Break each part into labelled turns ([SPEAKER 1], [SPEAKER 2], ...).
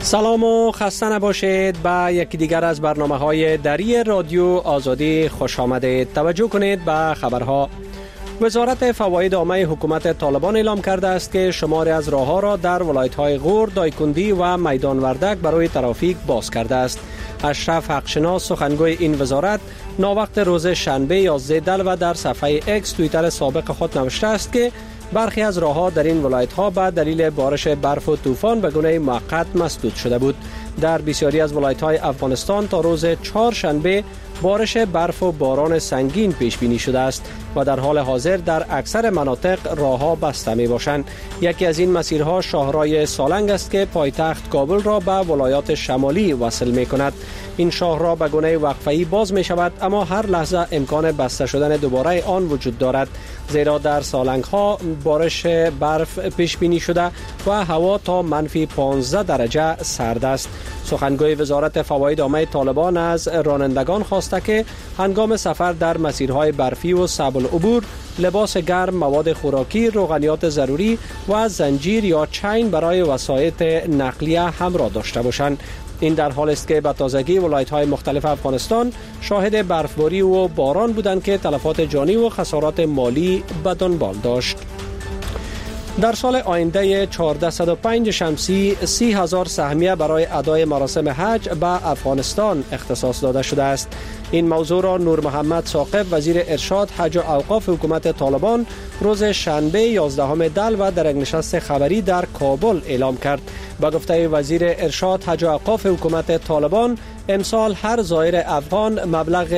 [SPEAKER 1] سلام و خسته نباشید. به یکی دیگر از برنامه‌های دری رادیو آزادی خوش آمدید. توجه کنید به خبرها. وزارت فواید عامه حکومت طالبان اعلام کرده است که شماری از راه‌ها را در ولایت‌های غور، دایکندی و میدان وردک برای ترافیک باز کرده است. اشرف حقشناس سخنگوی این وزارت ناوقت روز شنبه 11 دلو در صفحه اکس توییتر سابق خود نوشته است که برخی از راه‌ها در این ولایت‌ها به دلیل بارش برف و طوفان به گونه موقت مسدود شده بود. در بسیاری از ولایت‌های افغانستان تا روز چهارشنبه بارش برف و باران سنگین پیش بینی شده است و در حال حاضر در اکثر مناطق راه‌ها بسته می‌باشند. یکی از این مسیرها شاهراه سالنگ است که پایتخت کابل را به ولایات شمالی وصل می‌کند. این شاهراه به گونه وقفه‌ای باز می‌شود، اما هر لحظه امکان بسته شدن دوباره آن وجود دارد، زیرا در سالنگ‌ها بارش برف پیش بینی شده و هوا تا -15 درجه سرد است. سخنگوی وزارت فواید عامه طالبان از رانندگان خواسته که هنگام سفر در مسیرهای برفی و صعب العبور لباس گرم، مواد خوراکی، روغنیات ضروری و زنجیر یا چین برای وسایط نقلیه همراه داشته باشند. این در حال است که به تازگی ولایت‌های مختلف افغانستان شاهد برفباری و باران بودند که تلفات جانی و خسارات مالی به دنبال داشت. در سال آینده 1405 شمسی 30,000 سهمیه برای ادای مراسم حج به افغانستان اختصاص داده شده است. این موضوع را نور محمد ثاقب وزیر ارشاد، حج و اوقاف حکومت طالبان روز شنبه 11 دلو در یک نشست خبری در کابل اعلام کرد. با گفته وزیر ارشاد، حج و اوقاف حکومت طالبان امسال هر زائر افغان مبلغ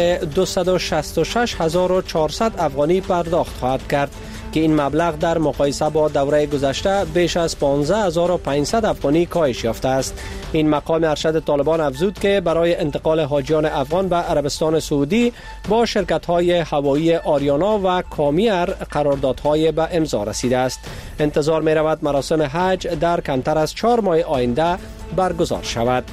[SPEAKER 1] 266,400 افغانی پرداخت خواهد کرد که این مبلغ در مقایسه با دوره گذشته بیش از 15,500 افغانی کاهش یافته است. این مقام ارشد طالبان افزود که برای انتقال حاجیان افغان به عربستان سعودی با شرکت‌های هوایی آریانا و کامیر قراردادهای به امضا رسیده است. انتظار می‌رود مراسم حج در کمتر از 4 ماه آینده برگزار شود.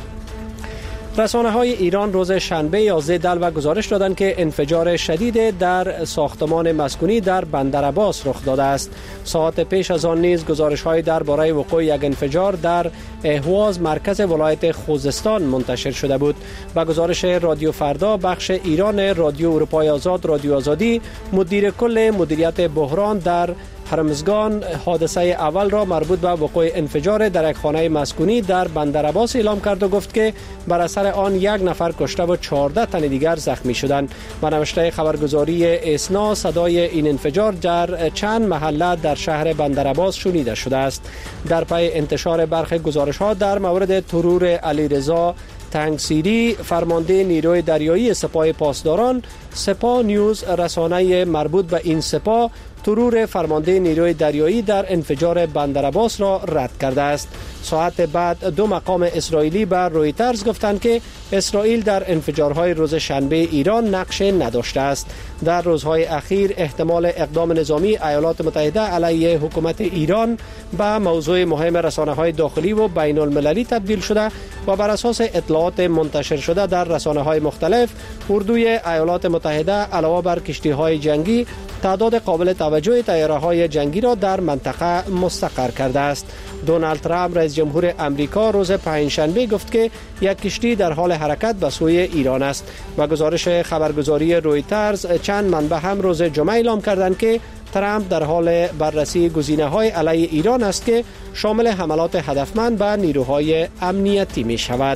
[SPEAKER 1] رسانه‌های ایران روز شنبه 11 دلو گزارش دادند که انفجار شدید در ساختمان مسکونی در بندر عباس رخ داده است. ساعت پیش از آن نیز گزارش‌های درباره وقوع یک انفجار در اهواز مرکز ولایت خوزستان منتشر شده بود. با گزارش رادیو فردا بخش ایران رادیو اروپای آزاد رادیو آزادی، مدیر کل مدیریت بحران در هرمزگان حادثه اول را مربوط به وقوع انفجار در یک خانه مسکونی در بندر عباس اعلام کرد و گفت که بر اثر آن 1 نفر کشته و 14 تن دیگر زخمی شدند. با نوشته خبرگزاری اسنا صدای این انفجار در چند محله در شهر بندر عباس شنیده شده است. در پی انتشار برخی گزارش‌ها در مورد ترور علیرضا تنگسیری فرمانده نیروی دریایی سپاه پاسداران، سپاه نیوز رسانه مربوط به این سپاه ترور فرمانده نیروی دریایی در انفجار بندر عباس را رد کرده است. ساعت بعد 2 مقام اسرائیلی به رویترز گفتند که اسرائیل در انفجارهای روز شنبه ایران نقش نداشته است. در روزهای اخیر احتمال اقدام نظامی ایالات متحده علیه حکومت ایران به موضوع مهم رسانه‌های داخلی و بین المللی تبدیل شده و بر اساس اطلاعات منتشر شده در رسانه‌های مختلف، اردوی ایالات متحده علاوه بر کشتی‌های جنگی تعداد قابل توجه طیاره‌های جنگی را در منطقه مستقر کرده است. دونالد ترامپ رئیس جمهور امریکا روز پنجشنبه گفت که یک کشتی در حال حرکت به سوی ایران است. و گزارش خبرگزاری رویترز چند منبع هم روز جمعه اعلام کردند که ترامپ در حال بررسی گزینه‌های علیه ایران است که شامل حملات هدفمند به نیروهای امنیتی می شود.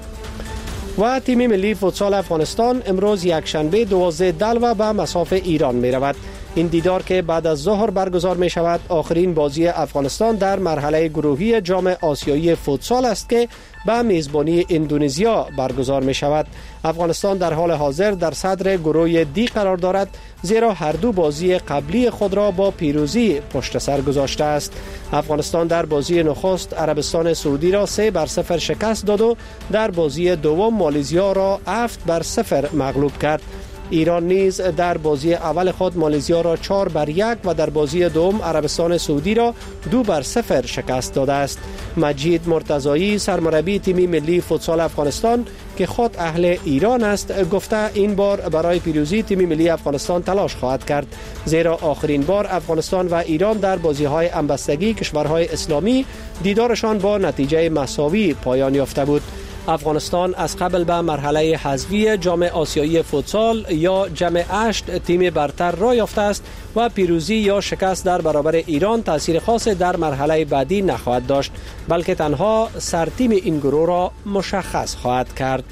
[SPEAKER 1] و تیم ملی فوتسال افغانستان امروز یکشنبه 12 دلو به مصاف ایران می رود. این دیدار که بعد از ظهر برگزار می شود آخرین بازی افغانستان در مرحله گروهی جام آسیایی فوتسال است که به میزبانی اندونزیا برگزار می شود. افغانستان در حال حاضر در صدر گروه دی قرار دارد، زیرا هر دو بازی قبلی خود را با پیروزی پشت سر گذاشته است. افغانستان در بازی نخست عربستان سعودی را 3-0 شکست داد و در بازی دوم مالزیا را 7-0 مغلوب کرد. ایران نیز در بازی اول خود مالزیا را 4-1 و در بازی دوم عربستان سعودی را 2-0 شکست داده است. مجید مرتضایی سرمربی تیم ملی فوتسال افغانستان که خود اهل ایران است گفته این بار برای پیروزی تیم ملی افغانستان تلاش خواهد کرد، زیرا آخرین بار افغانستان و ایران در بازی‌های همبستگی کشورهای اسلامی دیدارشان با نتیجه مساوی پایان یافته بود. افغانستان از قبل به مرحله حذفی جام آسیایی فوتسال یا جام 8 تیم برتر را یافته است و پیروزی یا شکست در برابر ایران تأثیر خاصی در مرحله بعدی نخواهد داشت، بلکه تنها سرتیم این گروه را مشخص خواهد کرد.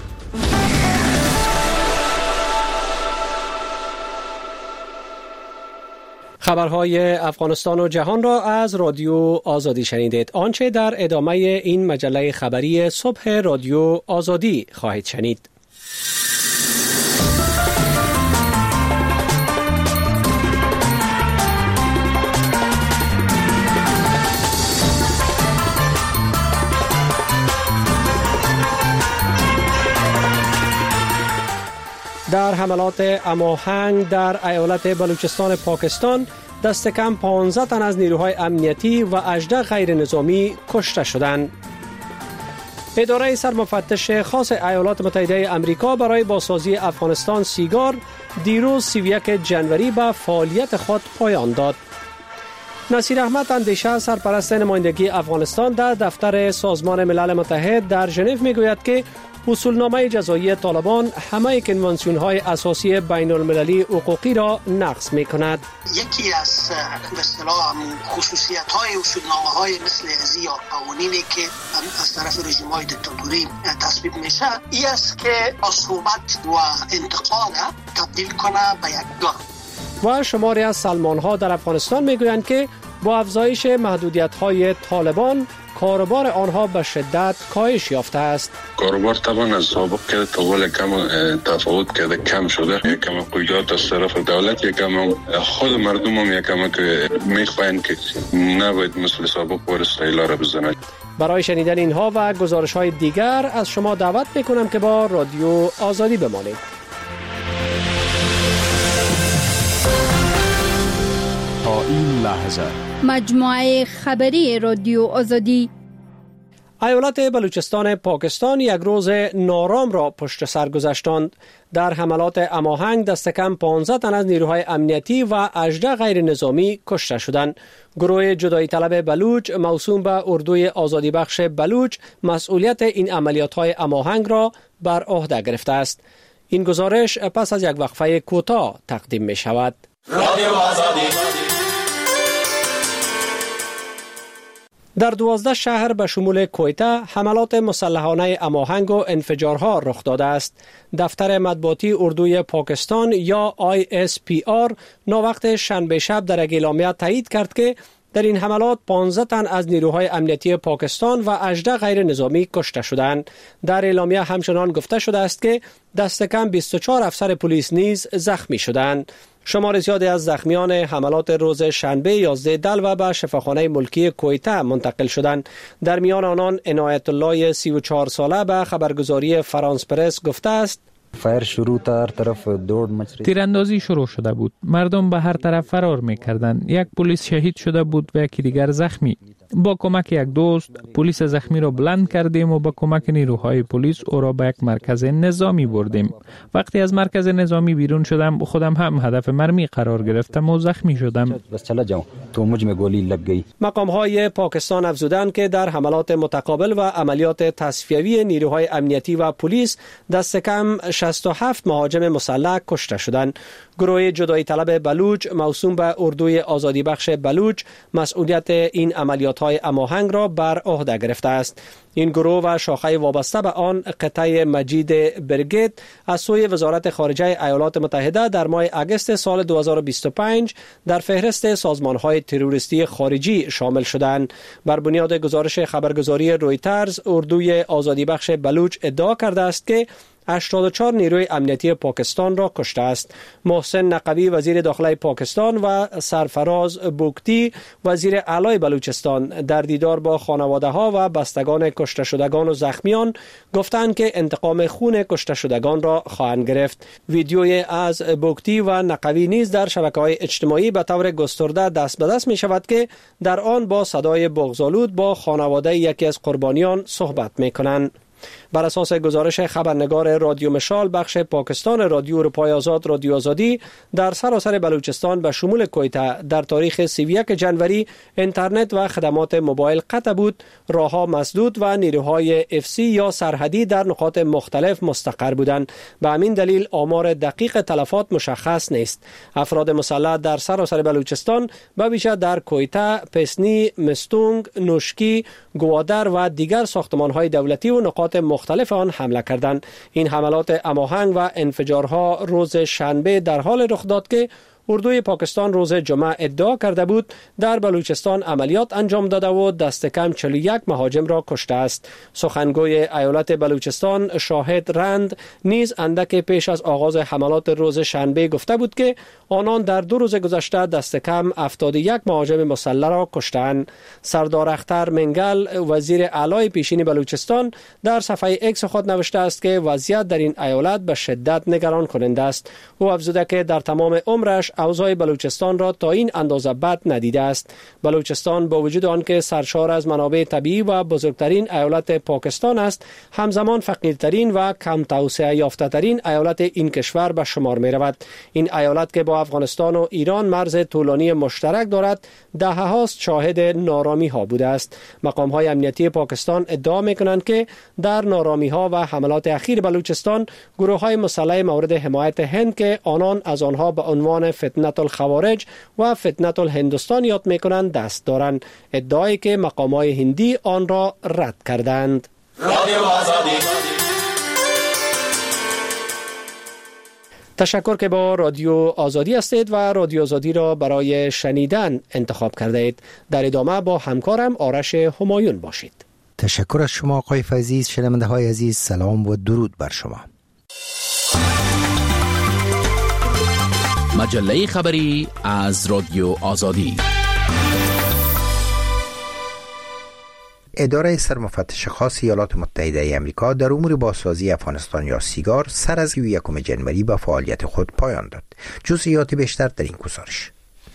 [SPEAKER 1] خبرهای افغانستان و جهان را از رادیو آزادی شنیدید. آنچه در ادامه این مجله خبری صبح رادیو آزادی خواهید شنید. در حملات هماهنگ در ایالت بلوچستان پاکستان دست کم 15 تن از نیروهای امنیتی و 18 غیر نظامی کشته شدند. اداره سرمفتش خاص ایالات متحده آمریکا برای بازسازی افغانستان سیگار دیروز 31 جنوری به فعالیت خود پایان داد. نصیر احمد اندیشه سرپرست نمایندگی افغانستان در دفتر سازمان ملل متحد در ژنو میگوید که اصولنامه جزایی طالبان همه کنوانسیون‌های اساسی بین المللی حقوقی را نقض می‌کند.
[SPEAKER 2] یکی از به اصطلاح خصوصیت‌های اصولنامه‌های مثل ازی یا قوانینی که از طرف رژیم‌های دیکتاتوری تصویب میشه این است که صحبت و انتقاد تبدیل کنه به یک گام.
[SPEAKER 1] و شماری از سلمان‌ها در افغانستان میگویند که با افزایش محدودیت‌های طالبان کاروبار آنها به شدت کاهش یافته است.
[SPEAKER 3] کاروبار طبعا از سابق که طول کم تفاوت کرده، کم شده. یکم قیودات از طرف دولت، یکم خود مردم هم یکم که میخواین که نباید مثل سابق ورستایلا را بزنند.
[SPEAKER 1] برای شنیدن اینها و گزارش‌های دیگر از شما دعوت میکنم که با رادیو آزادی بمانید.
[SPEAKER 4] تا این لحظه
[SPEAKER 5] مجموعه خبری رادیو آزادی.
[SPEAKER 1] ایالت بلوچستان پاکستان یک روز نارام را پشت سر گذاشتند. در حملات هماهنگ دست کم 15 تن از نیروهای امنیتی و 18 غیر نظامی کشته شدند. گروه جدایی طلب بلوچ موسوم به اردوی آزادی بخش بلوچ مسئولیت این عملیات‌های هماهنگ را بر عهده گرفته است. این گزارش پس از یک وقفه کوتاه تقدیم می شود. رادیو آزادی. در 12 شهر به شمول کویته حملات مسلحانه هماهنگ و انفجارها رخ داده است. دفتر مطبوعاتی اردوی پاکستان یا ISPR ناوقت شنبه شب در یک اعلامیه تایید کرد که در این حملات 15 تن از نیروهای امنیتی پاکستان و 18 غیر نظامی کشته شدند. در اعلامیه همچنان گفته شده است که دست کم 24 افسر پلیس نیز زخمی شدند. شمار زیادی از زخمیان حملات روز شنبه 11 دلو به شفاخانه ملکی کویته منتقل شدند. در میان آنان عنایت الله 34 ساله به خبرگزاری فرانس پرس گفته است
[SPEAKER 6] فایر شروع تا هر طرف دور مچ
[SPEAKER 7] تیراندازی شروع شده بود. مردم به هر طرف فرار می‌کردند. یک پلیس شهید شده بود و یکی دیگر زخمی. با کمک یک دوست پلیس زخمی را بلند کردیم و با کمک نیروهای پلیس او را به یک مرکز نظامی بردیم. وقتی از مرکز نظامی بیرون شدم خودم هم هدف مرمی قرار گرفتم و زخمی شدم.
[SPEAKER 6] بس چلا جاؤ تو مجھ میں گولی لگ گئی.
[SPEAKER 1] مقام‌های پاکستان افزودند که در حملات متقابل و عملیات تصفیوی نیروهای امنیتی و پلیس دست کم 67 مهاجم مسلح کشته شدند. گروه جدایی طلب بلوچ موسوم به اردوی آزادی بخش بلوچ مسئولیت این عملیات‌های هماهنگ را بر عهده گرفته است. این گروه و شاخه وابسته به آن قطعه مجید برگیت از سوی وزارت خارجه ایالات متحده در ماه اگست سال 2025 در فهرست سازمان‌های تروریستی خارجی شامل شدند. بر بنیاد گزارش خبرگزاری رویترز اردوی آزادی بخش بلوچ ادعا کرده است که 84 نیروی امنیتی پاکستان را کشته است. محسن نقوی وزیر داخلی پاکستان و سرفراز بوکتی وزیر اعلی بلوچستان در دیدار با خانواده ها و بستگان کشته شدگان و زخمیان گفتند که انتقام خون کشته شدگان را خواهند گرفت. ویدیوی از بوکتی و نقوی نیز در شبکه‌های اجتماعی به طور گسترده دست به دست می شود که در آن با صدای بغض‌آلود با خانواده یکی از قربانیان صحبت می کنند. بر اساس گزارش خبرنگار رادیو مشال بخش پاکستان رادیو اروپای آزاد رادیو آزادی در سراسر بلوچستان به شمول کویته در تاریخ 31 جنوری اینترنت و خدمات موبایل قطع بود، راهها مسدود و نیروهای FC یا سرحدی در نقاط مختلف مستقر بودند. به همین دلیل آمار دقیق تلفات مشخص نیست. افراد مسلح در سراسر بلوچستان به ویژه در کویته، پسنی، مستونگ، نوشکی، گوادر و دیگر ساختمان‌های دولتی و نقاط مختلف آن حمله کردند. این حملات هماهنگ و انفجارها روز شنبه در حال رخ داد که اردوی پاکستان روز جمعه ادعا کرده بود در بلوچستان عملیات انجام داده و دست کم 41 مهاجم را کشته است. سخنگوی ایالت بلوچستان شاهد رند نیز اندک پیش از آغاز حملات روز شنبه گفته بود که آنان در 2 روز گذشته دست کم 71 مهاجم مسلح را کشتند. سردار اختر منگل وزیر اعلی پیشین بلوچستان در صفحه اکس خود نوشته است که وضعیت در این ایالت به شدت نگران کننده است. او افزوده که در تمام عمرش اوضاع بلوچستان را تا این اندازه بد ندیده است. بلوچستان با وجود آنکه سرشار از منابع طبیعی و بزرگترین ایالت پاکستان است، همزمان فقیرترین و کم توسعه یافته ترین ایالت این کشور به شمار می رود. این ایالت که با افغانستان و ایران مرز طولانی مشترک دارد، دهه‌هاست شاهد نارامی ها بوده است. مقام های امنیتی پاکستان ادعا می کنند که در نارامی ها و حملات اخیر بلوچستان گروه های مسلح مورد حمایت هند که آنان از آنها به عنوان فتنه الخوارج و فتنه الهندوستان یاد می کنند دست دارند. ادعایی که مقام های هندی آن را رد کردند. تشکر که با رادیو آزادی هستید و رادیو آزادی را برای شنیدن انتخاب کرده اید. در ادامه با همکارم آرش همایون باشید.
[SPEAKER 8] تشکر از شما آقای فیضی. شنونده های عزیز، سلام و درود بر شما.
[SPEAKER 9] مجله خبری از رادیو آزادی.
[SPEAKER 8] اداره سرمفتش خاص ایالات متحده آمریکا در امور بازسازی افغانستان یا سیگار سر از 31 جنوری به فعالیت خود پایان داد. جزئیات بیشتر در این گزارش.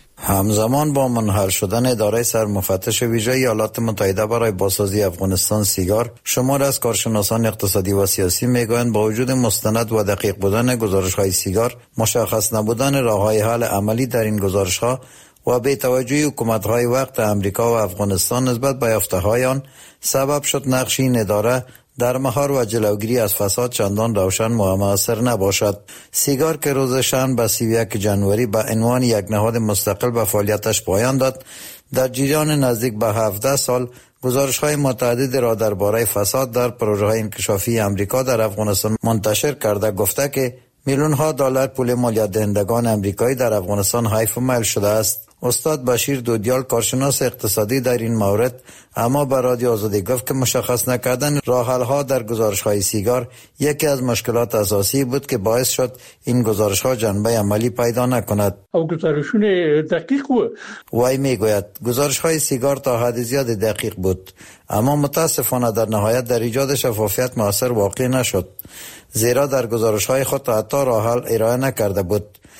[SPEAKER 10] همزمان با منحل شدن اداره سرمفتش ویژه ایالات متحده برای بازسازی افغانستان سیگار، شمار از کارشناسان اقتصادی و سیاسی میگویند با وجود مستند و دقیق بودن گزارش‌های سیگار، مشخص نبودن راه‌های حل عملی در این گزارش‌ها و بی توجهی حکومت‌های وقت امریکا و افغانستان نسبت به یافته‌های آن سبب شد نقش این اداره در مهار و جلوگیری از فساد چندان روشن و مؤثر نباشد. سیگار که روز شنبه 31 جنوری به عنوان یک نهاد مستقل به فعالیتش پایان داد، در جریان نزدیک به 17 سال گزارش‌های متعدد را درباره فساد در پروژه‌های انکشافی امریکا در افغانستان منتشر کرده گفته که میلیون‌ها دلار پول مالیات دهندگان امریکایی در افغانستان حیف و میل شده است. استاد بشیر دودیال کارشناس اقتصادی در این مورد اما به رادیو آزادی گفت که مشخص نکردن راه حل‌ها در گزارش‌های سیگار یکی از مشکلات اساسی بود که باعث شد این گزارش‌ها جنبه عملی پیدا نکند.
[SPEAKER 11] او گزارشون دقیق بود.
[SPEAKER 10] وی میگوید گزارش‌های سیگار تا حد زیاد دقیق بود، اما متاسفانه در نهایت در ایجاد شفافیت مؤثر واقع نشد، زیرا در گزارش‌های خود حتی راه حل ارائه نکرده بود.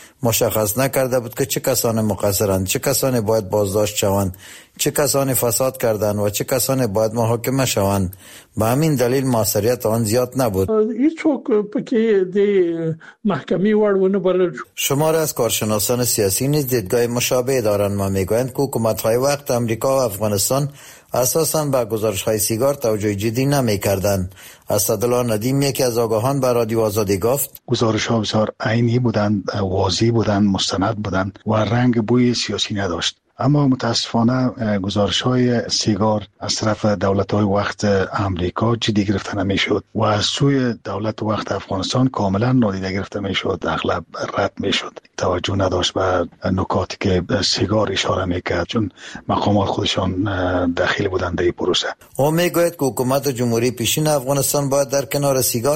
[SPEAKER 10] مشخص نکرده بود که چه کسان مقصرند، چه کسانی باید بازداشت شوند، چه کسانی فساد کردند و چه کسانی باید محاکمه شوند. به همین دلیل موثریت آن زیاد نبود.
[SPEAKER 11] هیچوک پکې د محکمې وړونه بلل.
[SPEAKER 10] شمار از کارشناسان سیاسی نیز دیدگاه مشابه دارند و میگویند که حکومت‌های وقت امریکا و افغانستان اساساً به گزارش‌های سیگار توجه جدی نمی‌کردند. اسدالله ندیم یکی از آگاهان به رادیو آزادی گفت
[SPEAKER 12] گزارش‌ها بسیار عینی بودند، واضح بودند، مستند بودند و رنگ بوی سیاسی نداشت. اما متاسفانه گزارش‌های سیگار از طرف دولت‌های وقت امریکا جدی گرفته نمی‌شد و از سوی دولت وقت افغانستان کاملا نادیده گرفته می‌شد، اغلب رد می‌شد. توجه نداشت به نکاتی که سیگار اشاره می‌کرد، چون مقامات خودشان داخل بودند در این پروسه.
[SPEAKER 10] او میگوید که حکومت جمهوری پیشین افغانستان باید در کنار سیگار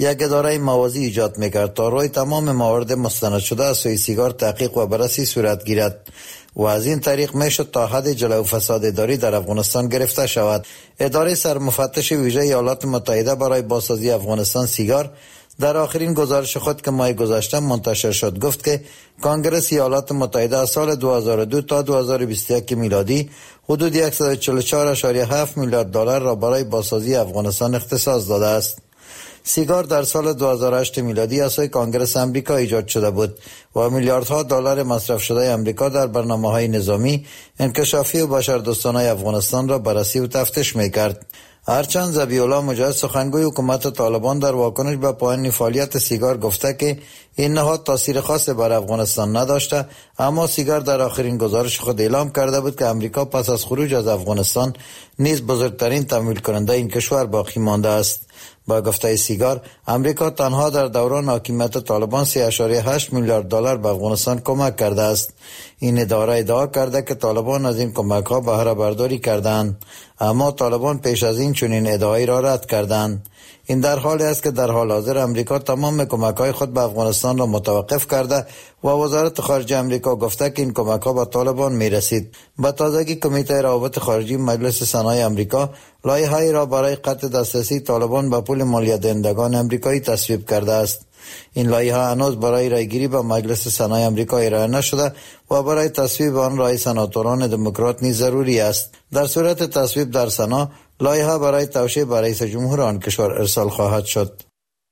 [SPEAKER 10] یک اداره موازی ایجاد میکرد تا روی تمام موارد مستند شده از سوی سیگار تحقیق و بررسی صورت گیرد و از این طریق میشد تا حد جلو فساد اداری در افغانستان گرفته شود. اداره سرمفتش ویژه ایالات متحده برای بازسازی افغانستان سیگار در آخرین گزارش خود که ماه گذشته منتشر شد گفت که کنگره ایالات متحده از سال 2002 تا 2021 میلادی حدود 144.7 میلیارد دلار را برای بازسازی افغانستان اختصاص داده است. سیگار در سال 2008 میلادی از سوی کنگره آمریکا ایجاد شده بود و میلیاردها دلار مصرف شده آمریکا در برنامه‌های نظامی، انکشافی و بشردوستانه افغانستان را بررسی و تفتیش می‌کرد. هرچند ذبیح‌الله مجاهد سخنگوی حکومت طالبان در واکنش به پایان فعالیت سیگار گفته که این نهاد تاثیر خاصی بر افغانستان نداشته، اما سیگار در آخرین گزارش خود اعلام کرده بود که امریکا پس از خروج از افغانستان نیز بزرگترین تمویل کننده این کشور باقی مانده است. با گفته سیگار، امریکا تنها در دوران حاکمیت طالبان 3.8 میلیارد دلار به افغانستان کمک کرده است. این اداره ادعا کرده که طالبان از این کمک ها بهره برداری کردند، اما طالبان پیش از این چنین ادعایی را رد کردند. این در حالی است که در حال حاضر امریکا تمام کمک های خود به افغانستان را متوقف کرده و وزارت خارجه امریکا گفته که این کمک ها به طالبان می رسید. به تازگی کمیته روابط خارجی مجلس سنای امریکا لایحه‌ای را برای قطع دسترسی طالبان به پول مالیات دهندگان امریکایی تصویب کرده است. این لایحه هنوز برای رایگیری به مجلس سنای امریکا ارائه نشده و برای تصویب آن رای سناتوران دموکرات نیز ضروری است. در صورت تصویب در سنا، لایحه برای توشیح به رئیس جمهور آن کشور ارسال خواهد شد.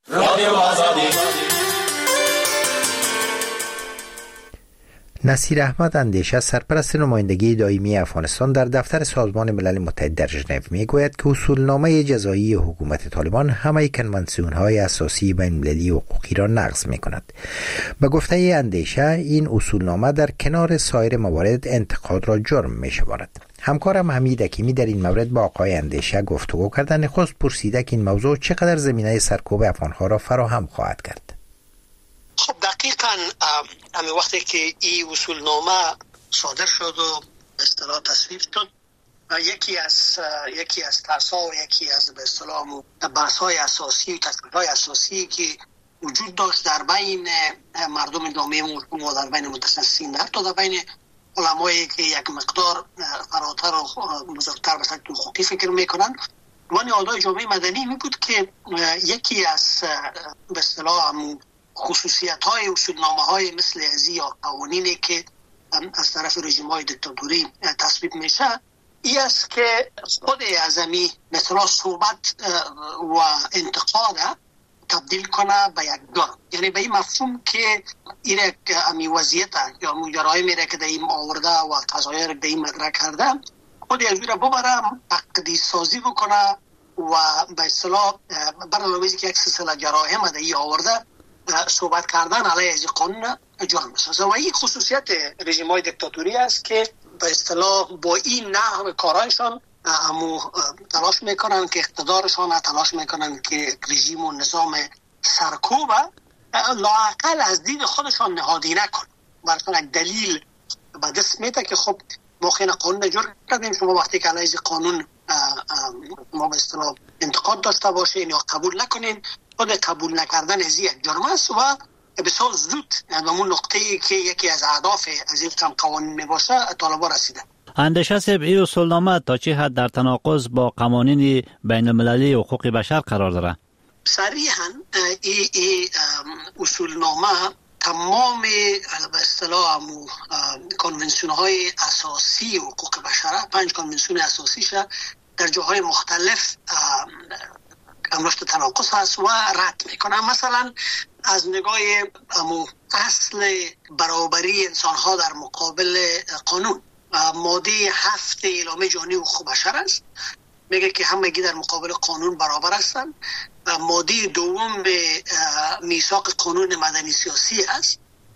[SPEAKER 8] نصیر احمد اندیشه، سرپرست نمایندگی دائمی افغانستان در دفتر سازمان ملل متحد در ژنو، میگوید که اصولنامه جزایی حکومت طالبان همه کنوانسیون‌های اساسی بین‌المللی حقوقی را نقض می‌کند. به گفته اندیشه، این اصولنامه در کنار سایر موارد انتقاد را جرم می‌شمارد. همکارم حمید حکیمی در این مورد با آقای اندیشه گفتگو کرد. نخست پرسیده که این موضوع چقدر زمینه سرکوب افغان‌ها را فراهم خواهد کرد.
[SPEAKER 2] خب دقیقاً همین وقتی که این اصولنامه صادر شد و به اصطلاح تصویب شد، یکی از ترس‌ها و یکی از به اصطلاح بحث‌های اساسی و تفکیرهای اساسی که وجود داشت در بین مردم جامعه مسلمان و در بین متخصصین، حتی در بین علمایی که یک مقدار فراتر و بزرگتر به شکل حقوقی فکر میکنن و نهادهای جامعه مدنی، می بود که یکی از به اصطلاح خصوصیت‌های اصولنامه‌های مثل ازی یا قوانینی که از طرف رژیم‌های دیکتاتوری تصویب میشه این است که خود اعظمی مثلا صحبت و انتقاد تبدیل کنه به یک جرم، یعنی به این مفهوم که این امی وضعیت یا جرایم میره که در این آورده و قضایای را در این مدرک کرده خود یک جور ببره تقدیس سازی بکنه و به اصطلاح برنامه‌ای که یک سلسله جرایم در این آورده صحبت کردن علیه از قانون جرم است. و این خصوصیت رژیم‌های دیکتاتوری است که به اصطلاح با این نحو کارایشان تلاش میکنن که اقتدارشان تلاش میکنن که رژیم و نظام سرکوب لااقل از دید خودشان نهادی نکن. براتون یک دلیل به دست میده که خب ما خیلی قانون جرم کردیم، شما وقتی که علیه قانون ما به اصطلاح انتقاد داشته باشین یا قبول نکنین، خود قبول نکردن از یک جرم است و بسیار زود به اون نقطه‌ای که یکی از اهداف از این قوانین میباشه طالبان رسیده.
[SPEAKER 13] اندیشه صاحب، این اصولنامه تا چه حد در تناقض با قوانین بین المللی حقوق بشر قرار داره؟
[SPEAKER 2] صریحاً این اصولنامه تمام به اصطلاح کنونسیون های اساسی حقوق بشر، 5 کنونسیون اساسیش در جاهای مختلف رشد تناقض هست و رد میکنه. مثلا از نگاه اصل برابری انسان ها در مقابل قانون، ماده 7 اعلامیه جهانی حقوق بشر است، میگه که همگی در مقابل قانون برابر هستند. ماده 2 به میثاق قانون مدنی سیاسی است،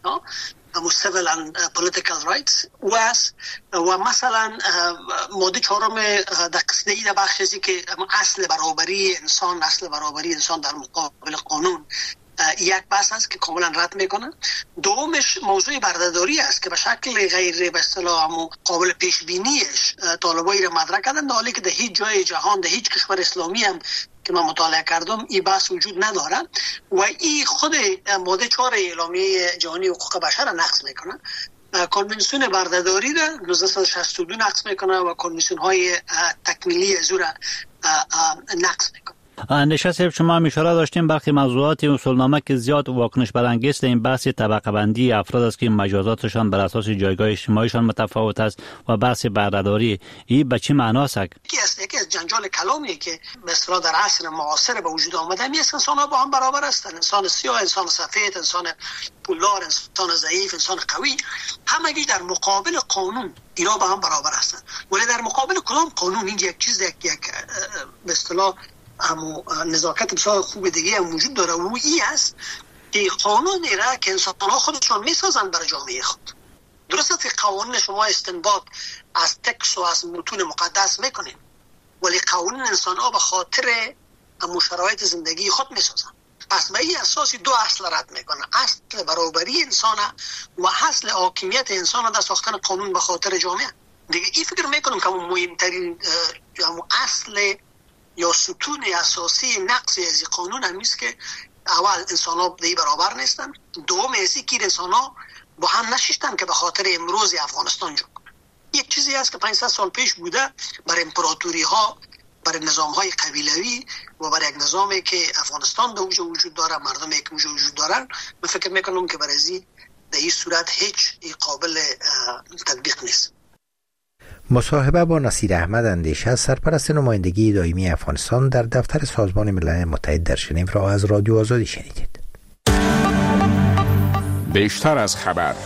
[SPEAKER 2] civil and political rights و مثلا ماده 4 در قصده در بخشی که اصل برابری انسان در مقابل قانون یک بحث است که کاملا رد میکنه. دومش موضوع بردهداری است که به شکل غیر به اصطلاح قابل پیش بینیش طالبایی را مدرک کردن، در حالی که در هیچ جای جهان، در هیچ کشور اسلامی هم که من مطالعه کردم این بحث وجود نداره و این خود ماده 4 اعلامیه جهانی حقوق بشر نقض میکنه. کنوانسیون بردهداری را 1962 نقض میکنه و کنوانسیون های تکمیلی از او را نقض میکنه.
[SPEAKER 13] اندیشه صاحب، شما هم اشاره داشتیم برخی موضوعات اصولنامه که زیاد واکنش برانگیز این بحث طبقه بندی افراد است که مجازاتشان بر اساس جایگاه اجتماعیشان متفاوت است و بحث بردهداری. این به چه معناست؟
[SPEAKER 2] یکی از جنجال کلامی که مثلا در عصر معاصر به وجود آمده است، انسان‌ها با هم برابر هستند. انسان سیاه، انسان سفید، انسان پولدار، انسان ضعیف، انسان قوی، همگی در مقابل قانون اینا با هم برابر هستند. ولی در مقابل کدام قانون؟ این یک چیز یک به اصطلاح نزاکت بسیار خوب دیگه هم وجود داره و این است که قانونی را که انسان‌ها خودشون میسازن برای جامعه خود. درست است که قوانین شما استنباط از تکست و از متون مقدس میکنین، ولی قوانین انسان‌ها به خاطر شرایط زندگی خود میسازن. پس به این اساس دو اصل رد میکنه: اصل برابری انسان و اصل حاکمیت انسان در ساختن قانون به خاطر جامعه. دیگه این فکر میکنم که مهمترین اصل یا ستون اساسی نقض از قانون همیست که اول انسان ها دیگه برابر نیستن، دوم ازی که انسان ها با هم نشیشتن که به خاطر امروز افغانستان جو. یک چیزی هست که 500 سال پیش بوده بر امپراتوری ها، بر نظام های قبیلوی و بر یک نظامی که افغانستان در اونجا وجود داره، مردمی که اونجا وجود دارن. من فکر میکنم که برای در این صورت هیچ قابل تطبیق نیست.
[SPEAKER 8] مصاحبه با نصیر احمد اندیشه، سرپرست نمایندگی دائمی افغانستان در دفتر سازمان ملل متحد در ژنو را از رادیو آزادی شنیدید.
[SPEAKER 4] بیشتر از خبر.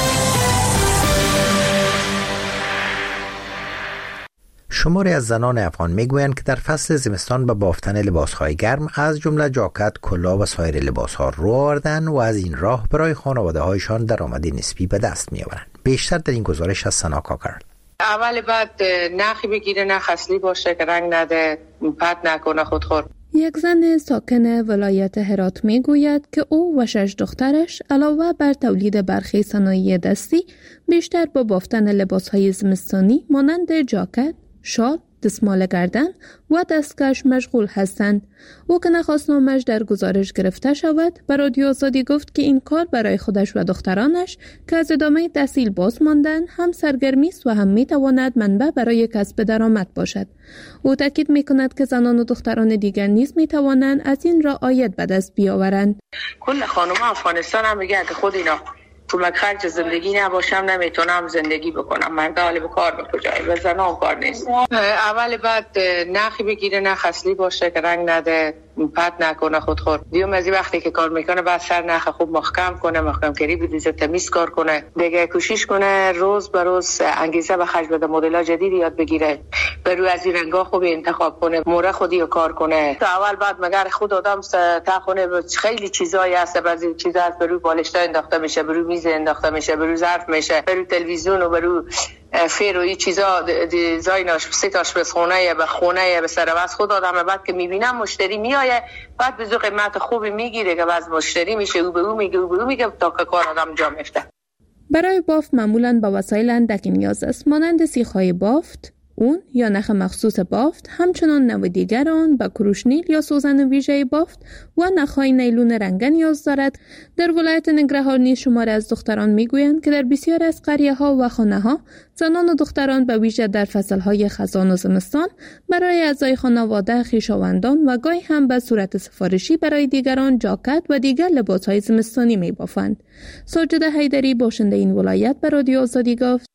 [SPEAKER 8] شماری از زنان افغان میگویند که در فصل زمستان به بافتن لباسهای گرم از جمله جاکت، کلاه و سایر لباسها رو آوردند و از این راه برای خانواده‌هایشان درآمد نسبی به دست می‌آورند. بیشتر در این گزارش از سنا کاکر.
[SPEAKER 14] اول بعد نخی بگیره، نخ اصلی باشه که رنگ نده، پت نکنه خودخور.
[SPEAKER 15] یک زن ساکن ولایت هرات می گوید که او و 6 دخترش علاوه بر تولید برخی صنایع دستی بیشتر با بافتن لباسهای زمستانی مانند جاکت، شال، دستمال گردن و دستکش مشغول هستند. او که نخواست نامش در گزارش گرفته شود، به رادیو آزادی گفت که این کار برای خودش و دخترانش که از ادامه تحصیل باز ماندن هم سرگرمی است و هم می تواند منبع برای کسب درآمد باشد. او تاکید می کند که زنان و دختران دیگر نیز می توانند از این را عاید به دست بیاورند.
[SPEAKER 14] کل خانم افغانستان هم میگه که خود اینا کمک خرج زندگی نباشم نمیتونم زندگی بکنم. مرد حال به کار به کجای و زنان کار نیست. اول بعد نخی بگیره، نخ اصلی باشه که رنگ نده، پت نکنه خودخور. دیوم از وقتی که کار میکنه بعد سر نخ خوب محکم کنه، محکم کری بدیزه، تمیز کار کنه. دیگه کوشش کنه روز به روز انگیزه به خرج بده، مدل‌ها جدید یاد بگیره، برو از این رنگا خوب انتخاب کنه، موره خودی رو کار کنه. تا اول بعد مگر خود آدم تا خونه خیلی چیزایی هست، بعضی چیزا هست برو بالشتا انداخته میشه، برو میز انداخته میشه، برو ظرف میشه، برو تلویزیون و برو فیر و این چیزا دیزایناش سه آشپزخونه به خونه به سر واسه خود آدم بعد که میبینم مشتری میایه بعد به قیمت خوبی میگیره که باز مشتری میشه او به او میگه تا که کار آدم جا میفته.
[SPEAKER 15] برای بافت معمولاً با وسایل اندکی نیاز است، مانند سیخ‌های بافت، اون یا نخ مخصوص بافت، همچنان نوع دیگر آن با کروشنیل یا سوزن ویژه بافت و نخهای نیلون رنگه نیاز دارد. در ولایت ننگرهار نیز شماری از دختران میگویند که در بسیار از قریه‌ها و خانه‌ها زنان و دختران به ویژه در فصل‌های خزان و زمستان برای اعضای خانواده، خویشاوندان و گاهی هم به صورت سفارشی برای دیگران جاکت و دیگر لباس‌های زمستانی می‌بافند. ساجده حیدری باشنده این ولایت به رادیو آزادی گفت: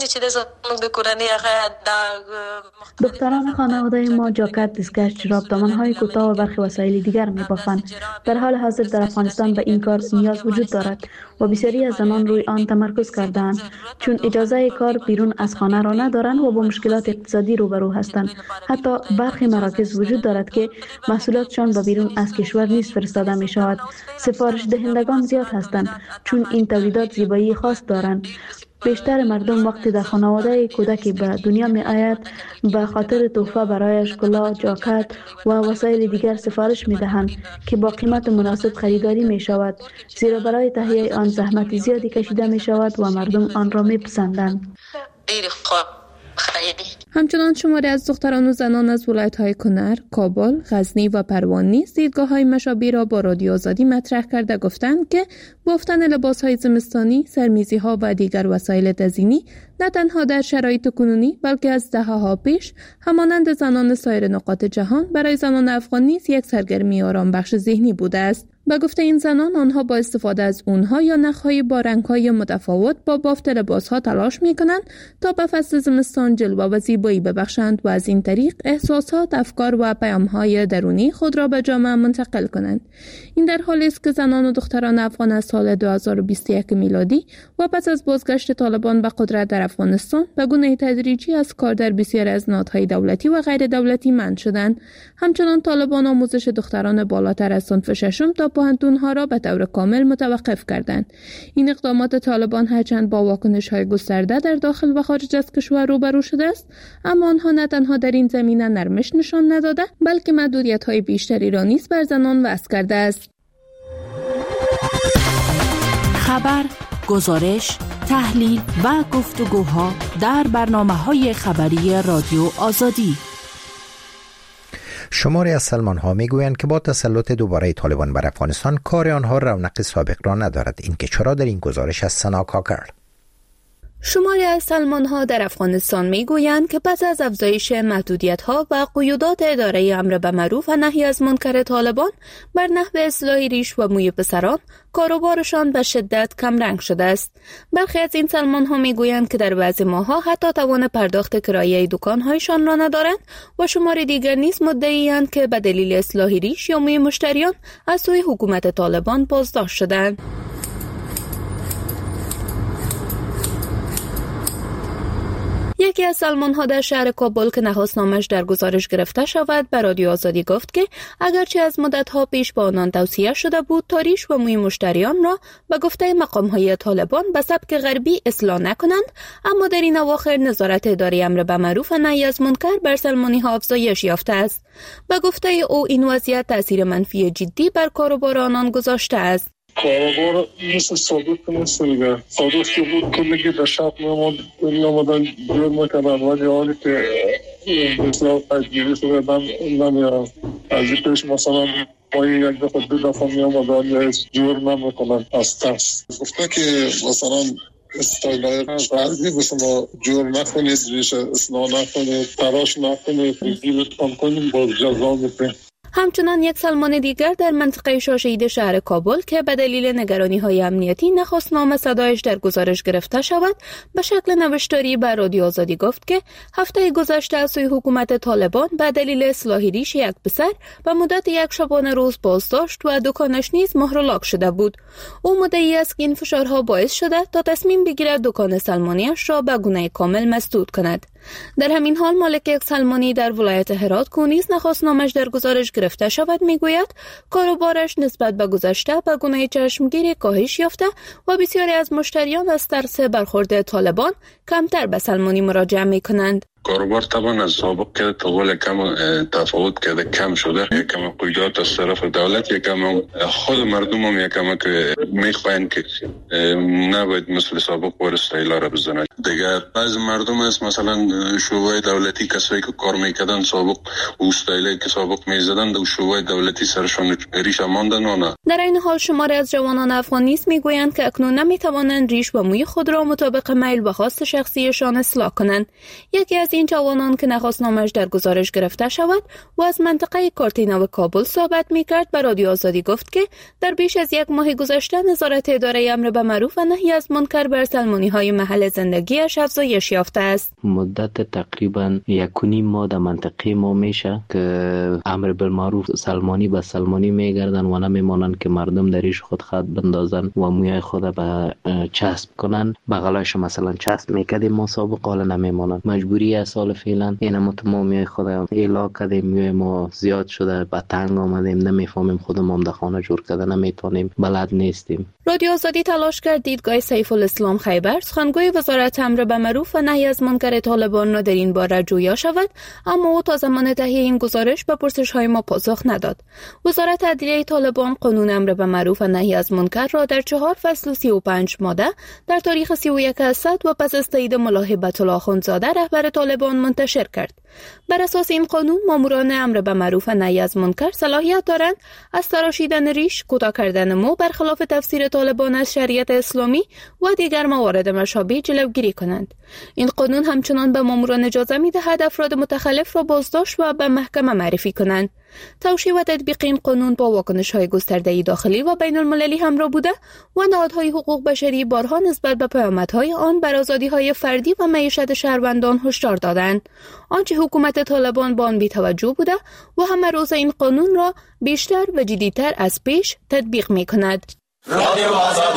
[SPEAKER 16] دختران خانواده ما جاکت، دستکش، جوراب، دامن‌های کوتاه و برخی وسایل دیگر می‌بافند. در حال حاضر در افغانستان به این کار نیاز وجود دارد و بسیاری از زنان روی آن تمرکز کرده‌اند، چون اجازه کار بیرون از خانه را ندارند و با مشکلات اقتصادی روبرو هستند. حتی برخی مراکز وجود دارد که محصولاتشان به بیرون از کشور نیز فرستاده می‌شود. سفارش دهندگان زیاد هستند، چون این تولیدات زیبایی خاص دارند. بیشتر مردم وقتی در خانواده کودکی به دنیا می آید به خاطر تحفه برایش کلاه، جاکت و وسایل دیگر سفارش می دهند که با قیمت مناسب خریداری می شود، زیرا برای تهیه آن زحمت زیادی کشیده می شود و مردم آن را می پسندند.
[SPEAKER 15] همچنان شماری از دختران و زنان از ولایت‌های کنر، کابل، غزنی و پروان نیز دیدگاه‌های مشابه را با رادیو آزادی مطرح کرده گفتند که بافتن لباس‌های زمستانی، سرمیزی‌ها و دیگر وسایل تزیینی نه تنها در شرایط کنونی بلکه از دهه‌ها پیش همانند زنان سایر نقاط جهان برای زنان افغان نیز یک سرگرمی آرامبخش ذهنی بوده است. به گفته این زنان، آنها با استفاده از اونها یا نخ‌های با رنگ‌های متفاوت با بافت لباس‌ها تلاش می‌کنند تا به فصل زمستان جلوه و زیبایی ببخشند و از این طریق احساسات، افکار و پیام‌های درونی خود را به جامعه منتقل کنند. این در حالی است که زنان و دختران افغان از سال 2021 میلادی و پس از بازگشت طالبان به قدرت در افغانستان به گونه تدریجی از کار در بسیاری از نهادهای دولتی و غیر دولتی منع شدند. همچنان طالبان آموزش دختران بالاتر از صنف ششم تا پوهنتون‌ها را به طور کامل متوقف کردند. این اقدامات طالبان هرچند با واکنش‌های گسترده در داخل و خارج از کشور روبرو شده است، اما آنها نه تنها در این زمینه نرمش نشان نداده بلکه محدودیت‌های بیشتری را نیز بر زنان وضع کرده است.
[SPEAKER 9] خبر، گزارش، تحلیل و گفتگوها در برنامه‌های خبری رادیو آزادی.
[SPEAKER 8] شماری از سلمان‌ها میگویند که با تسلط دوباره طالبان بر افغانستان کار آنها رونق سابق را ندارد. اینکه چرا در این گزارش از سنا کاکر.
[SPEAKER 15] شماری از سلمان‌ها در افغانستان میگویند که پس از افزایش محدودیت‌ها و قیودات اداره امر به معروف و نهی از منکر طالبان بر نحو اصلاح ریش و موی پسران، کاروبارشان به شدت کمرنگ شده است. برخی از این سلمان‌ها میگویند که در بعضی ماه‌ها حتی توان پرداخت کرایه دکان‌هایشان را ندارند و شماری دیگر نیز مدعی‌اند که به دلیل اصلاح ریش یا موی مشتریان از سوی حکومت طالبان بازداشت شدند. یکی از سلمان‌ها در شهر کابل که نخست نامش در گزارش گرفته شود به رادیو آزادی گفت که اگرچه از مدت‌ها پیش با آنان توصیه شده بود تا ریش و موی مشتریان را به گفته مقام‌های طالبان به سبک غربی اصلاح نکنند، اما در این اواخر نظارت اداره امر به معروف و نهی از منکر بر سلمانی‌ها افزایش یافته است. به گفته او این وضعیت تاثیر منفی جدی بر کاروبار آنان گذاشته است.
[SPEAKER 11] کاروبار مثل صادق نیست دیگه. صادق که بود کلگی در شب میامدن جور میکردن ولی حالی که بسیار تجگیری شده نمیارن. از این پیش مثلا ما یک دفعه دو دفعه میامدن یا جور نمیکنن از ترس. گفته که مثلا استایلای غربی بسما جور نکنید، ریش اصلاح نکنید، تراش نکنید، گیرتان کنید باز جزا میکنید.
[SPEAKER 15] همچنان یک سلمان دیگر در منطقه شاشه‌اید شهر کابل که به دلیل نگرانی‌های امنیتی نخست نام صدایش در گزارش گرفته شود به شکل نوشتاری به رادیو آزادی گفت که هفته گذشته از سوی حکومت طالبان به دلیل اصلاح ریش یک پسر به مدت یک شبانه روز بازداشت و دکانش نیز مهر و لاک شده بود. او مدعی است که این فشارها باعث شده تا تصمیم بگیرد دکان سلمانیش را به گونه کامل مسدود کند. در همین حال مالک یک سلمانی در ولایت هرات که نیز نخست نامش در گزارش گرفته شود میگوید کاروبارش نسبت به گذشته به گونه چشمگیری کاهش یافته و بسیاری از مشتریان از ترس برخورد طالبان کمتر به سلمانی مراجعه میکنند.
[SPEAKER 3] کاروبار طبعا از سابق که طول کم تفاوت کرده، کم شده. یکم قیودات از طرف دولت، یکم خود مردم هم یکم که میخواین که نباید مثل سابق بار استایلا را بزنند. دیگه بعض مردم است مثلا شعبه دولتی کسایی که کار میکردن سابق استایلی که سابق میزدن در شعبه دولتی سرشون ریش ماندن و نه.
[SPEAKER 15] در این حال شماری از جوانان افغان نیز میگویند که اکنون نمیتوانند ریش و موی خود را مطابق میل و خواست شخصیشان اصلاح کنند. یکی از این جوانان که نخست نامش در گزارش گرفته شود و از منطقه کارتینا و کابل صحبت میکرد به رادیو آزادی گفت که در بیش از یک ماه گذشته نظارت اداره امر به معروف و نهی از منکر بر سلمانی‌های محل زندگیش افزایش یافته است.
[SPEAKER 17] مدت تقریبا 1.5 ماه در منطقه ما میشه که امر بالمعروف سلمانی به سلمانی میگردن و نمیمانند که مردم دریش خود خط بندازن و موی خود به چسب کنن. بغلش مثلا چسب میکردیم ما سابق، حالا نمیمانند. مجبوری است سال فعلا این ما موی خود ایلا کردیم، موی ما زیاد شده، به تنگ آمدیم، نمیفهمیم خودمون در خانه جور کرده نمیتونیم، بلد نیستیم.
[SPEAKER 15] رادیو آزادی تلاش کرد دیدگاه سیف الاسلام خیبر، سخنگوی وزارت امر به معروف و نهی از منکر طالبان را در این باره جویا شود، اما او تا زمان تهیه این گزارش به پرسش‌های ما پاسخ نداد. وزارت عدلیه طالبان قانون امر به معروف و نهی از منکر را در 4 فصل و 35 ماده در تاریخ 31 اسد و پس از تایید ملا هبت الله اخوندزاده رهبر طالبان طالبان منتشر کرد. بر اساس این قانون ماموران امر به معروف و نهی از منکر صلاحیت دارند از تراشیدن ریش، کوتاه کردن مو برخلاف تفسیر طالبان از شریعت اسلامی و دیگر موارد مشابه جلوگیری کنند. این قانون همچنان به ماموران اجازه می‌دهد افراد متخلف را بازداشت و به محکمه معرفی کنند. توشیح و تطبیق این قانون با واکنش‌های گسترده داخلی و بین المللی همراه بوده و نهادهای حقوق بشری بارها نسبت به پیامدهای آن بر آزادی‌های فردی و معیشت شهروندان هشدار دادند. آنچه حکومت طالبان با آن بی‌توجه بوده و همه روز این قانون را بیشتر و جدی‌تر از پیش تطبیق می‌کند. رادیو آزادی.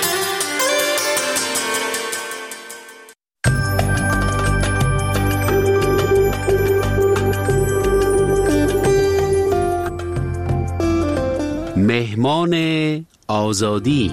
[SPEAKER 18] مهمان آزادی.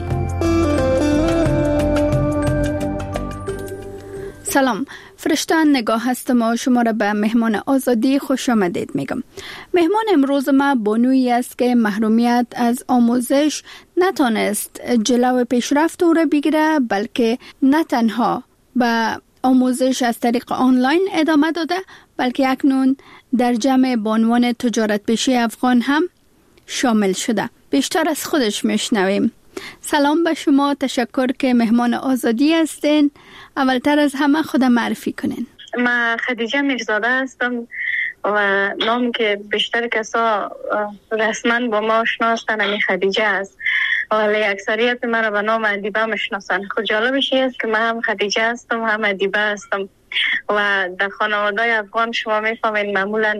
[SPEAKER 5] سلام، فرشته نگاه هستم و شما را به مهمان آزادی خوش آمدید میگم. مهمان امروز ما بانویی است که محرومیت از آموزش نتانست جلو پیشرفت او را بگیره، بلکه نه تنها به آموزش از طریق آنلاین ادامه داده، بلکه اکنون در جمع بانوان تجارت پیشه افغان هم شامل شده. بیشتر از خودش میشنویم. سلام به شما، تشکر که مهمان آزادی هستین. اولتر از همه خود معرفی کنین.
[SPEAKER 19] من خدیجه میرزاده هستم و نام که بیشتر کسا رسما با ما آشنا هستن همین خدیجه است، ولی اکثریت من را به نام ادیبه میشناسن. خود جالبش است که من هم خدیجه هستم هم ادیبه هستم و در خانواده افغان شما میفهمید معمولا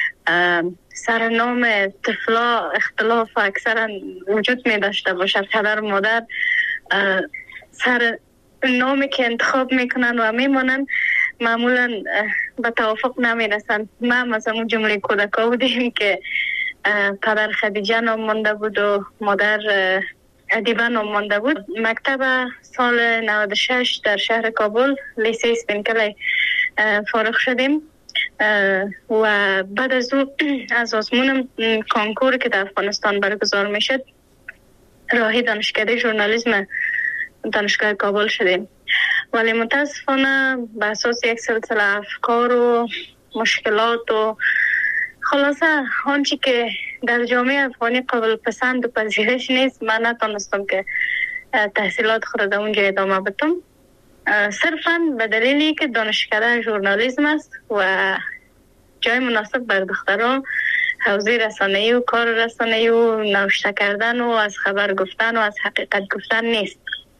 [SPEAKER 19] سرنام طفلا اختلاف اکثرا وجود می داشته باشد. پدر و مادر سر نامی که انتخاب میکنن و میمونن معمولا به توافق نمیرسن. ما مثلا اون جمله کودکا بودیم که پدر خدیجه نام مانده بود و مادر ادیبه نام مانده بود. مکتب سال 96 در شهر کابل لیسه اسپینکلی فارغ شدیم و بعد از آزمون کانکور که در افغانستان برگزار میشد راهی دانشکده ژورنالیسم دانشگاه کابل شدیم، ولی متاسفانه به اساس یک سلسله افکار و مشکلات و خلاصه آنچه که در جامعه افغانی قابل پسند و پذیرش نیست، من نتونستم که تحصیلات خود در اونجا ادامه بدم، صرفاً به دلیلی که دانشکده ژورنالیسم است و جای مناسب بر دختران حوزه رسانه‌ای و کار رسانه‌ای و نوشته کردن و از خبر گفتن و از حقیقت گفتن نیست.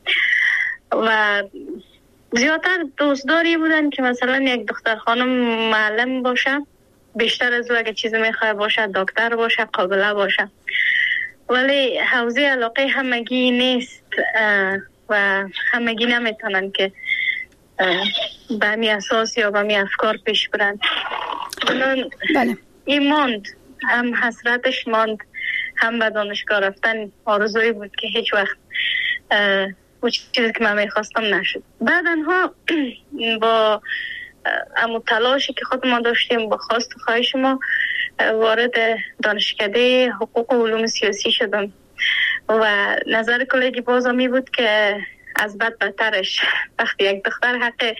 [SPEAKER 19] و زیادتر دوستداری بودن که مثلا یک دختر خانم معلم باشه، بیشتر از او اگه چیزی میخواه باشه دکتر باشه، قابله باشه، ولی حوزه علاقه همگی نیست و همگی نمیتونن که به همی اساس یا به همی افکار پیش برن.
[SPEAKER 5] بله.
[SPEAKER 19] این ماند، هم حسرتش ماند، هم به دانشگاه رفتن آرزوی بود که هیچ وقت اون چیزی که من میخواستم نشد. بعدنها با امو تلاشی که خود ما داشتیم با خواست و خواهش ما وارد دانشکده حقوق و علوم سیاسی شدم و نظر کلیگی بازمی بود که از بد بدترش وقتی یک دختر حق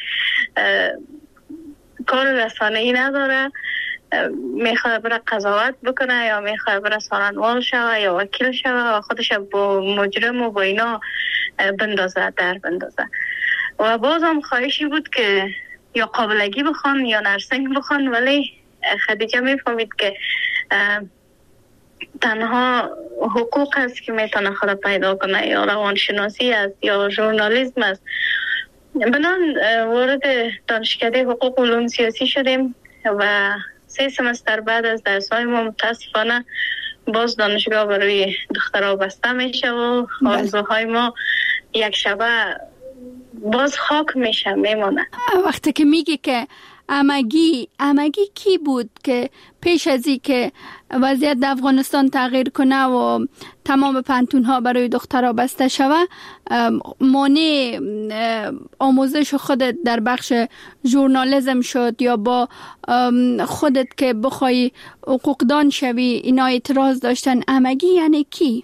[SPEAKER 19] کار رسانه‌ای نداره، میخواد بره قضاوت بکنه یا میخواد بره سخنوال شوه یا وکیل شوه و خودش با مجرم و با اینا بندازه در بندازه. و بازم خواهشی بود که یا قابلگی بخوان یا نرسنگ بخوان، ولی خدیجه میفهمید که تنها حقوق است که میتونه خود پیدا کنه، یا روانشناسی است یا ژورنالیسم است. بنان وارد دانشکده حقوق و علوم سیاسی شدیم و 3 سمستر بعد از درس‌های ما متاسفانه باز دانشگاه برای دخترها بسته میشه و آرزوهای ما یک شبه باز خاک میشه میمونه.
[SPEAKER 5] وقتی که میگی که امگی کی بود که پیش از این که وضعیت در افغانستان تغییر کنه و تمام پانتون‌ها برای دخترها بسته شوه مانع آموزش خودت در بخش ژورنالیسم شد یا با خودت که بخوای حقوقدان شوی اینا اعتراض داشتن؟ امگی یعنی کی؟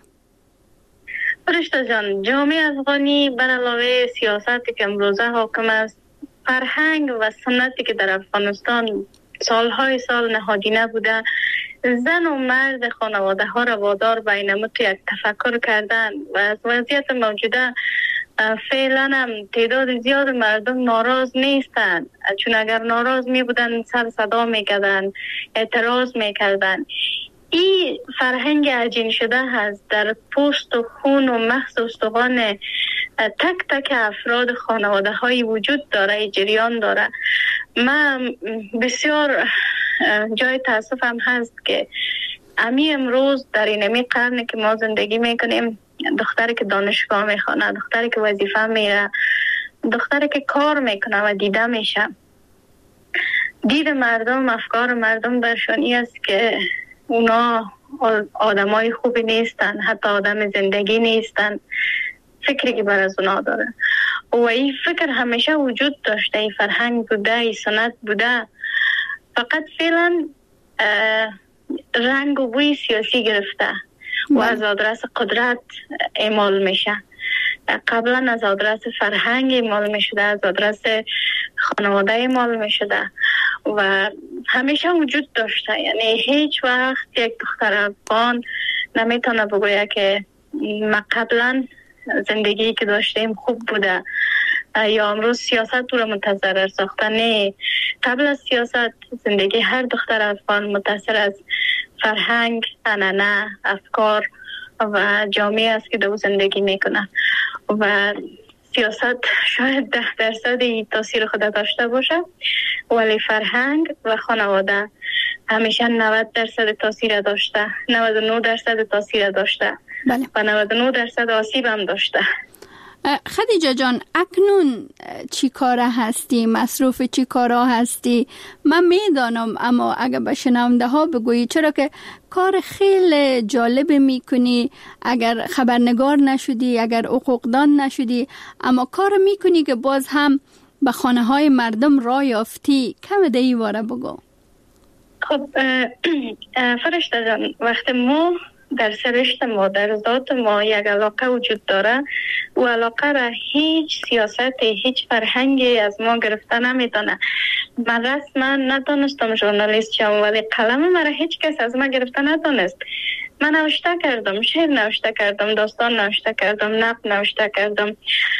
[SPEAKER 19] فرشته جان، جامعه افغانی بر علاوه سیاستی که امروزه حاکم است فرهنگ و سنتی که در افغانستان سالهای سال نهادینه بوده، زن و مرد خانواده ها را وادار به این یک تفکر کردن و از وضعیت موجوده فعلا هم تعداد زیاد مردم ناراض نیستند، چون اگر ناراض می بودن سر صدا می کردن، اعتراض می کردن. این فرهنگ عجین شده هست در پوست و خون و مغز و استخوان تک تک افراد خانواده های وجود داره، جریان داره. من بسیار جای تاسفم هست که امی امروز در این قرن که ما زندگی میکنیم، دختری که دانشگاه میخونه، دختری که وظیفه میره، دختری که کار میکنه و دیده میشه، دید مردم، افکار مردم برشون این است که اونا آدمای خوبی نیستن، حتی آدم زندگی نیستن. فکری که بر از اونا داره و این فکر همیشه وجود داشته، این فرهنگ بوده، این سنت بوده، فقط فعلا رنگ و بوی سیاسی گرفته و از آدرس قدرت اعمال میشه. قبلا از آدرس فرهنگ اعمال میشده، از آدرس خانواده اعمال میشده و همیشه وجود داشته. یعنی هیچ وقت یک دختر افغان نمیتونه بگویه که ما قبلا زندگی که داشتیم خوب بوده یا امروز سیاست رو متضرر ساخته. نه، قبل از سیاست زندگی هر دختر افغان متاثر از فرهنگ، عنعنه، افکار و جامعه است که دو زندگی میکنه و سیاست شاید 10% تاثیر خود داشته باشه، ولی فرهنگ و خانواده همیشه 90% تاثیر داشته، 99% تاثیر داشته و 99% آسیب هم داشته.
[SPEAKER 5] خدیجه جان، اکنون چی کاره هستی؟ مصروف چی کارا هستی؟ من میدانم، اما اگه به شنونده ها بگویی، چرا که کار خیلی جالب میکنی، اگر خبرنگار نشدی، اگر حقوقدان نشدی، اما کار میکنی که باز هم به خانه های مردم راه یافتی. کم دیگه واره بگو.
[SPEAKER 19] خب فرشته جان، وقتی ما در سرشت ما، در ذات ما یک علاقه وجود داره، و علاقه را هیچ سیاست، هیچ فرهنگی از ما گرفته نمیتونه. من رسما نتونستم ژورنالیست شم، ولی قلم مرا هیچ کس از ما گرفته نتونست. من نوشته کردم، شعر نوشته کردم، داستان نوشته کردم، نقد نوشته کردم،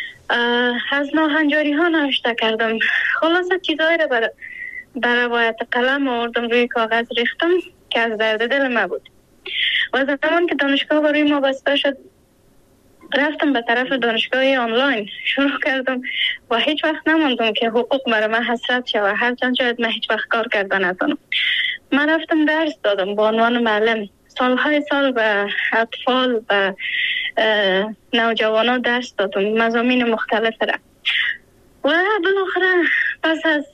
[SPEAKER 19] از ناهنجاری ها نوشته کردم. خلاصه چیزایی را بر روایت قلم آوردم، روی کاغذ ریختم که از درد دل ما بود. و زمان که دانشگاه برای ما بسته شد، رفتم به طرف دانشگاه آنلاین، شروع کردم و هیچ وقت نماندم که حقوق برای من حسرت شد. هرچند شاید من هیچ وقت کار کرده نتونم. من رفتم درس دادم به عنوان معلم، سالهای سال به اطفال و نوجوانان درس دادم، مضامین مختلف را. و بالاخره پس از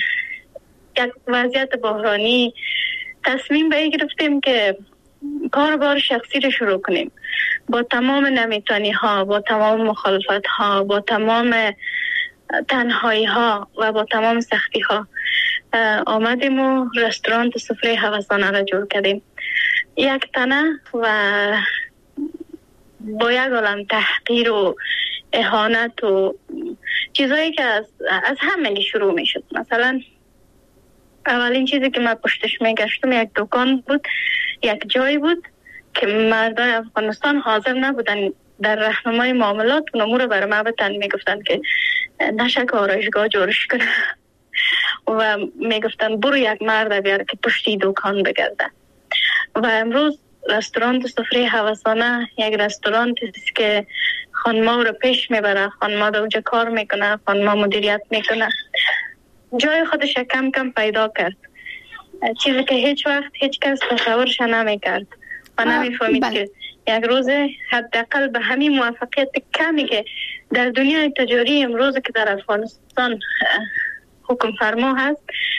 [SPEAKER 19] یک وضعیت بحرانی تصمیم به این گرفتیم که کاربار شخصی رو شروع کنیم. با تمام نمیتانی ها، با تمام مخالفت ها، با تمام تنهایی ها و با تمام سختی ها آمدیم و رستوران سفره هوسانه را جور کردیم. یک تنه و با یک عالم تحقیر و اهانت و چیزایی که از همه شروع می شد. مثلا اولین چیزی که من پشتش می گشتم یک دکان بود، یک جایی بود که مردای افغانستان حاضر نبودن در راهنمای معاملات اونمو رو برای ما بتن، میگفتن که نشه که آرایشگاه جورش کنه و میگفتن برو یک مرد بیار که پشتی دکان بگرده. و امروز رستوران سفره هوسانه یک رستوران است که خانما رو پیش میبره، خانما در اونجا کار میکنه، خانما مدیریت میکنه، جای خودش کم کم پیدا کرد، چیزی که هیچ وقت هیچ کس تصورش نمیکرد و نمیفهمید که یک روز حداقل به همین موفقیت کمی که در دنیای تجاری امروز که در افغانستان حکم فرما هست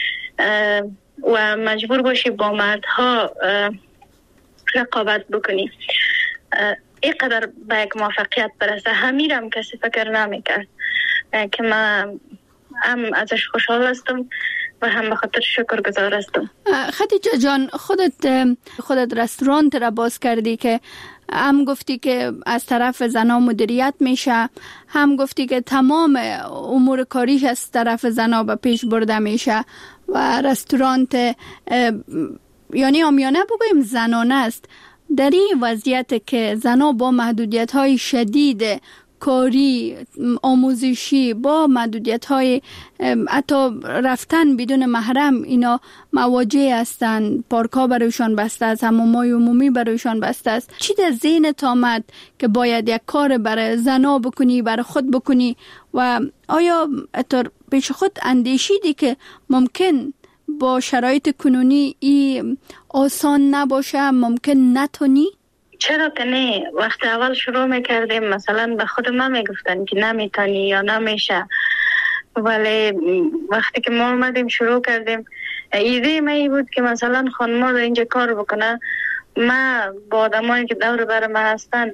[SPEAKER 19] و مجبور باشی با مردها رقابت بکنی، اینقدر به یک موفقیت برسه، همیرم کسی فکر نمیکرد که من هم ازش خوشحال هستم و هم به خاطر شکرگزار هستم.
[SPEAKER 5] خدیجه جان، خودت رستوران را باز کردی که هم گفتی که از طرف زنا مدیریت میشه، هم گفتی که تمام امور کاریش از طرف زنا به پیش برده میشه و رستورانت یعنی عامیانه بگویم زنانه است. در این وضعیت که زنا با محدودیت های شدید کاری، آموزشی، با محدودیت های حتی رفتن بدون محرم اینا مواجه هستند، پارک ها برایشان بسته است، حمام‌های عمومی برایشان بسته است. چی در ذهنت آمد که باید یک کار برای زنا بکنی، برای خود بکنی و آیا پیش خود اندیشیدی که ممکن با شرایط کنونی ای آسان نباشه، ممکن نتونی؟
[SPEAKER 19] چرا که نه؟ وقت اول شروع میکردیم مثلا به خود ما میگفتن که نمیتونی یا نمیشه، ولی وقتی که ما اومدیم شروع کردیم ایده ما ای بود که مثلا خانم در اینجا کار بکنه. ما با آدمایی که دور بر ما هستن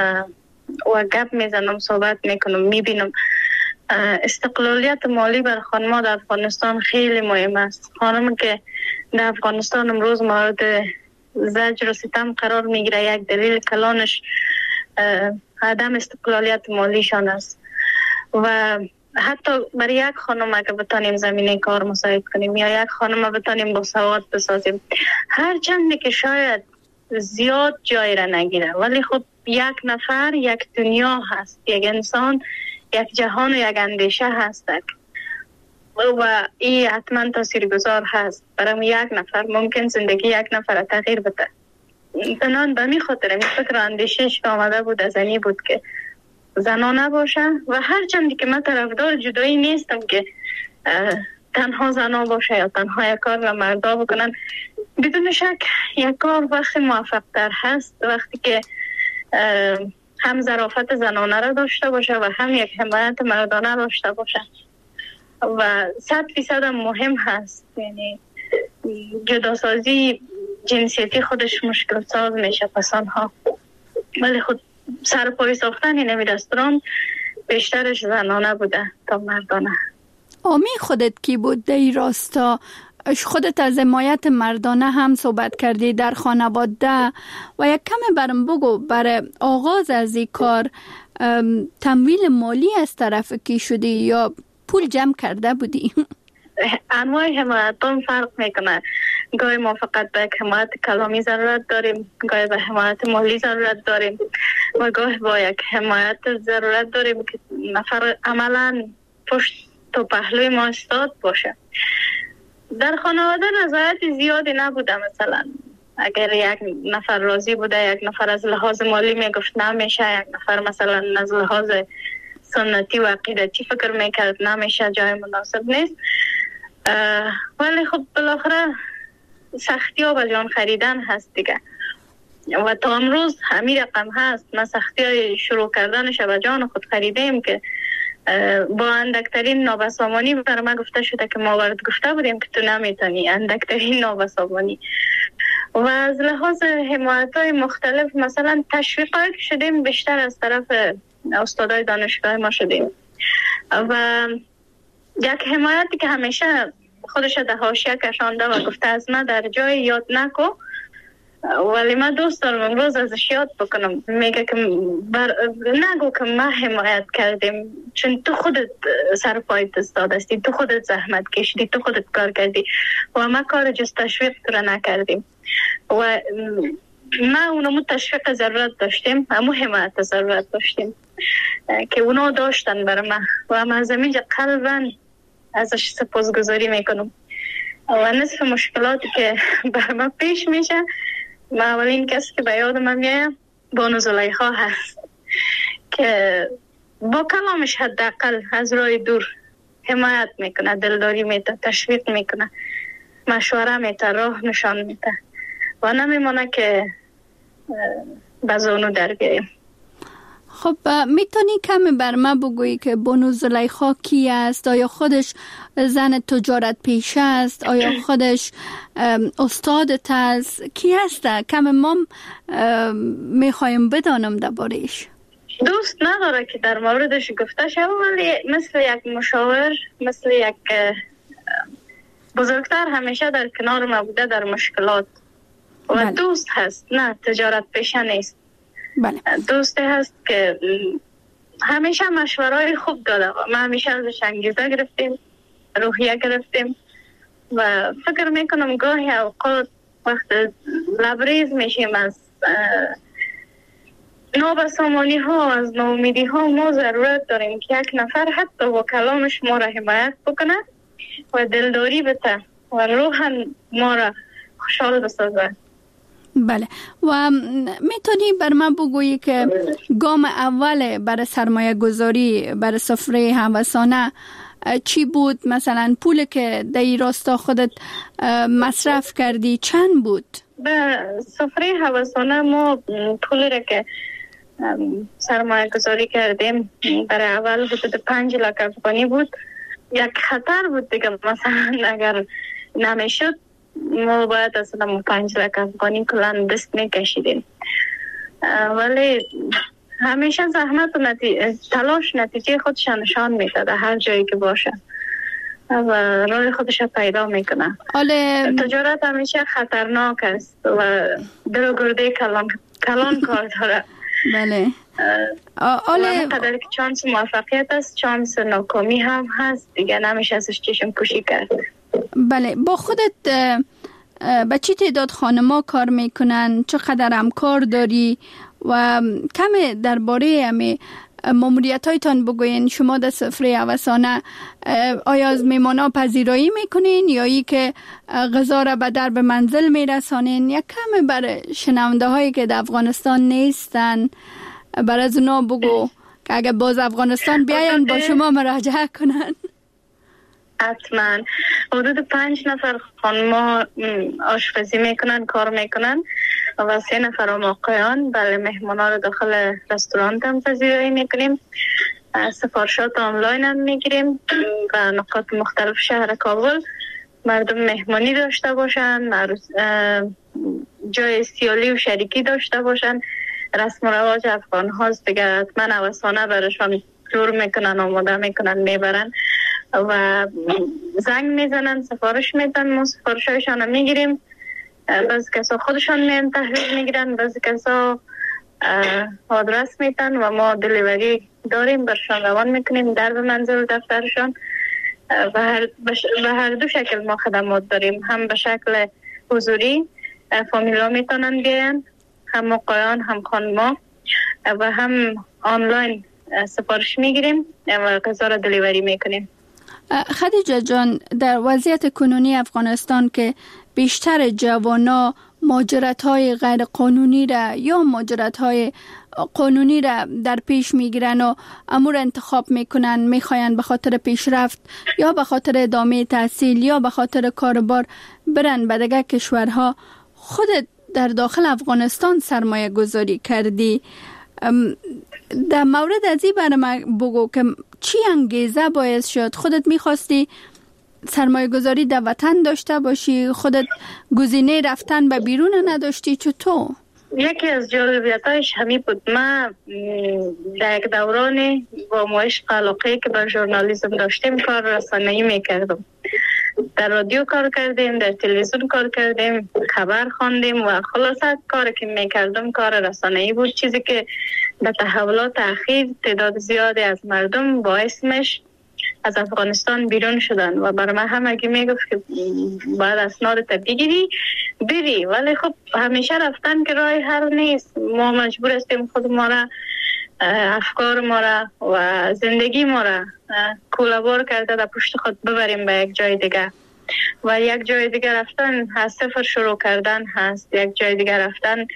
[SPEAKER 19] و گپ میزنم، صحبت میکنم، میبینم استقلالیت مالی بر خانم در افغانستان خیلی مهم است. خانم که در افغانستان امروز مورد زجر و ستم قرار میگیره، یک دلیل کلانش عدم استقلالیت مالیشان است و حتی برای یک خانم اگه بتانیم زمینه کار مساعد کنیم یا یک خانم بتانیم با سواد بسازیم، هر چندی که شاید زیاد جای را نگیره، ولی خب یک نفر یک دنیا هست، یک انسان یک جهان و یک اندیشه هست و این حتما تاثیرگذار هست برای یک نفر. ممکن زندگی یک نفر تغییر بده. تنان به می خاطر این فکر اندیشش آمده بود از اینی بود که زنا نباشه و هر چندی که من طرفدار جدایی نیستم که تنها زنا باشه یا تنها یک کار را مردا بکنن. بدون شک یک کار وقتی موفق تر هست وقتی که هم ظرافت زنانه را داشته باشه و هم یک حمایت مردانه داشته باشه و 100% مهم هست. یعنی جداسازی جنسیتی خودش مشکل ساز میشه پسانها، ولی خود سر پای ساختن این رستوران بیشترش زنانه بوده تا مردانه.
[SPEAKER 5] آمی خودت کی بود در این راستا؟ خودت از حمایت مردانه هم صحبت کردی در خانواده و یک کم برم بگو برای آغاز از این کار تمویل مالی از طرف کی شدی یا پول جمع کرده بودی؟
[SPEAKER 19] انواع حمایتان فرق میکنه. گاهی ما فقط به حمایت کلامی ضرورت داریم، گاهی به حمایت مالی ضرورت داریم و گاهی با یک حمایت ضرورت داریم که نفر عملا پشت و پهلوی ما استاد باشه. در خانواده رضایت زیادی نبوده. مثلا اگر یک نفر راضی بوده، یک نفر از لحاظ مالی میگفت نمیشه، یک نفر مثلا از لحاظ سنتی و عقیدتی فکر میکرد نمیشه، جای مناسب نیست. ولی خب بالاخره سختی ها به جان خریدن هست دیگه و تا امروز همین رقم هست. ما سختی های شروع کردنش به جان خود خریدیم که با اندکترین نابسامانی بر ما گفته شده که ما برات گفته بودیم که تو نمیتونی، اندکترین نابسامانی. و از لحاظ حمایت های مختلف مثلا تشویق هایی که شدیم بیشتر از طرف استادای دانشگاه ما شدیم و یک حمایتی که همیشه خودش در حاشیه کشانده و گفته از من در جای یاد نکو، ولی من دوست دارم امروز ازش یاد بکنم. میگه که نگو که ما حمایت کردیم، چون تو خودت سر پایت استاد هستی، تو خودت زحمت کشیدی، تو خودت کار کردی و ما کار جز تشویق تو نکردیم و ما اونمو تشویق ضرورت داشتیم، همو حمایت ضرورت داشتیم که اونا داشتن برای ما و ما از اینجا قلباً ازش سپاسگزاری میکنم. و نصف مشکلاتی که برای ما پیش میشه، ما اولین کسی که به یاد من میاد بانو زلیخا هست که با کلامش حداقل از راه دور حمایت میکنه، دلداری میده، تشویق میکنه، مشوره میده، راه نشان میده و نمیمونه که بزانو در بیاییم.
[SPEAKER 5] خب میتونی کمی بر ما بگویی که بانو زلیخا کی است؟ آیا خودش زن تجارت پیشه است؟ آیا خودش استادت است؟ کی است؟ کمی ما میخوایم بدانم درباره‌اش.
[SPEAKER 19] دوست نداره که در موردش گفته شد، ولی مثل یک مشاور، مثل یک بزرگتر همیشه در کنار ما بوده در مشکلات و دوست هست، نه تجارت پیشه نیست.
[SPEAKER 5] بله.
[SPEAKER 19] دوستی هست که همیشه مشورهای خوب داده. ما همیشه ازش انگیزه گرفتیم، روحیه گرفتیم و فکر میکنم گاهی اوقات وقت لبریز میشیم از نابسامانی ها، از ناامیدی ها، ما ضرورت داریم که یک نفر حتی با کلامش ما را حمایت بکنه و دلداری بده و روحاً ما را خوشحال بسازه.
[SPEAKER 5] بله. و میتونی بر من بگویی که گام اول برای سرمایه گذاری برای سفره هوسانه چی بود؟ مثلا پول که در این راستا خودت مصرف کردی چند بود؟
[SPEAKER 19] به سفره هوسانه ما پولی را که سرمایه گذاری کردیم برای اول حدود 5 لک افغانی بود. یک خطر بود دیگه، مثلا اگر نمیشد ما باید اصلا 5 لک افغانی کلان دست میکشیدیم، ولی همیشه زحمت و تلاش نتیجه خودش نشان میده هر جایی که باشه و راه خودش پیدا میکنه. تجارت همیشه خطرناک است و دل و گرده کلان کار داره.
[SPEAKER 5] بله.
[SPEAKER 19] قدر که چانس موفقیت است، چانس ناکامی هم هست دیگه، نمیشه ازش چشم پوشی کرد.
[SPEAKER 5] بله. با خودت به چی تعداد خانما کار میکنن؟ چقدر همکار داری؟ و کم درباره همه ماموریت هایتان بگوین. شما در سفره هوسانه آیا از میمانا پذیرایی میکنین یا ای که غذا را به درب منزل میرسانین؟ یا کم برای شنونده هایی که در افغانستان نیستن برای از اونا بگو که اگر باز افغانستان بیاین با شما مراجعه کنن.
[SPEAKER 19] حتما حدود 5 نفر خانما آشپزی میکنن، کار میکنن و 3 نفر هم آقایان. بله، مهمانا رو داخل رستوران هم پذیرایی میکنیم. سفارشات آنلاین هم میگیریم و نقاط مختلف شهر کابل. مردم مهمانی داشته باشن، جای سیالی و شریکی داشته باشن. رسم و رواج افغان هاست دیگه، حتما هوسانه برشان جور میکنن، آماده میکنن، میبرن و زنگ میزنن، سفارش میدن، ما سفارش هایشان هم میگیریم. بعضی کسا خودشان میان تحویل میگیرن، بعضی کسا آدرس میدن و ما دلیوری داریم، برشان روان میکنیم در به منزل و دفترشان. و هر دو شکل ما خدمات داریم، هم به شکل حضوری فامیلا میتونن بیان، هم آقایان هم خانما، و هم آنلاین سفارش میگیریم و غذا را دلیوری میکنیم.
[SPEAKER 5] خدیجه جان، در وضعیت کنونی افغانستان که بیشتر جوانا مهاجرت‌های غیر قانونی را یا مهاجرت‌های قانونی را در پیش میگیرن و امور انتخاب میکنن، میخواین به خاطر پیشرفت یا به خاطر ادامه تحصیل یا به خاطر کاربار برن به دیگر کشورها، خودت در داخل افغانستان سرمایه گذاری کردی. در مورد از این برای من بگو که چی انگیزه باعث شد خودت میخواستی سرمایه گذاری در وطن داشته باشی، خودت گزینه رفتن به بیرون نداشتی؟ چطور؟
[SPEAKER 19] یکی از جالبیتایش همین بود. من در یک دورانی با عشق علاقه که بر ژورنالیسم داشتیم کار رسانه‌ای میکردم. در رادیو کار کردیم، در تلویزیون کار کردیم، خبر خواندیم و خلاصه کاری که میکردم کار رسانه‌ای بود، چیزی که به تحولات اخیر تعداد زیادی از مردم با اسمش از افغانستان بیرون شدن و برای من همگی میگفت که باید اسنادت بگیری بری، ولی خب همیشه رفتن که راه حل نیست. ما مجبور هستیم خود ما را، افکار ما را و زندگی ما را کوله‌بار کرده در پشت خود ببریم به یک جای دیگه و یک جای دیگه رفتن از صفر شروع کردن هست. یک جای دیگه رفتن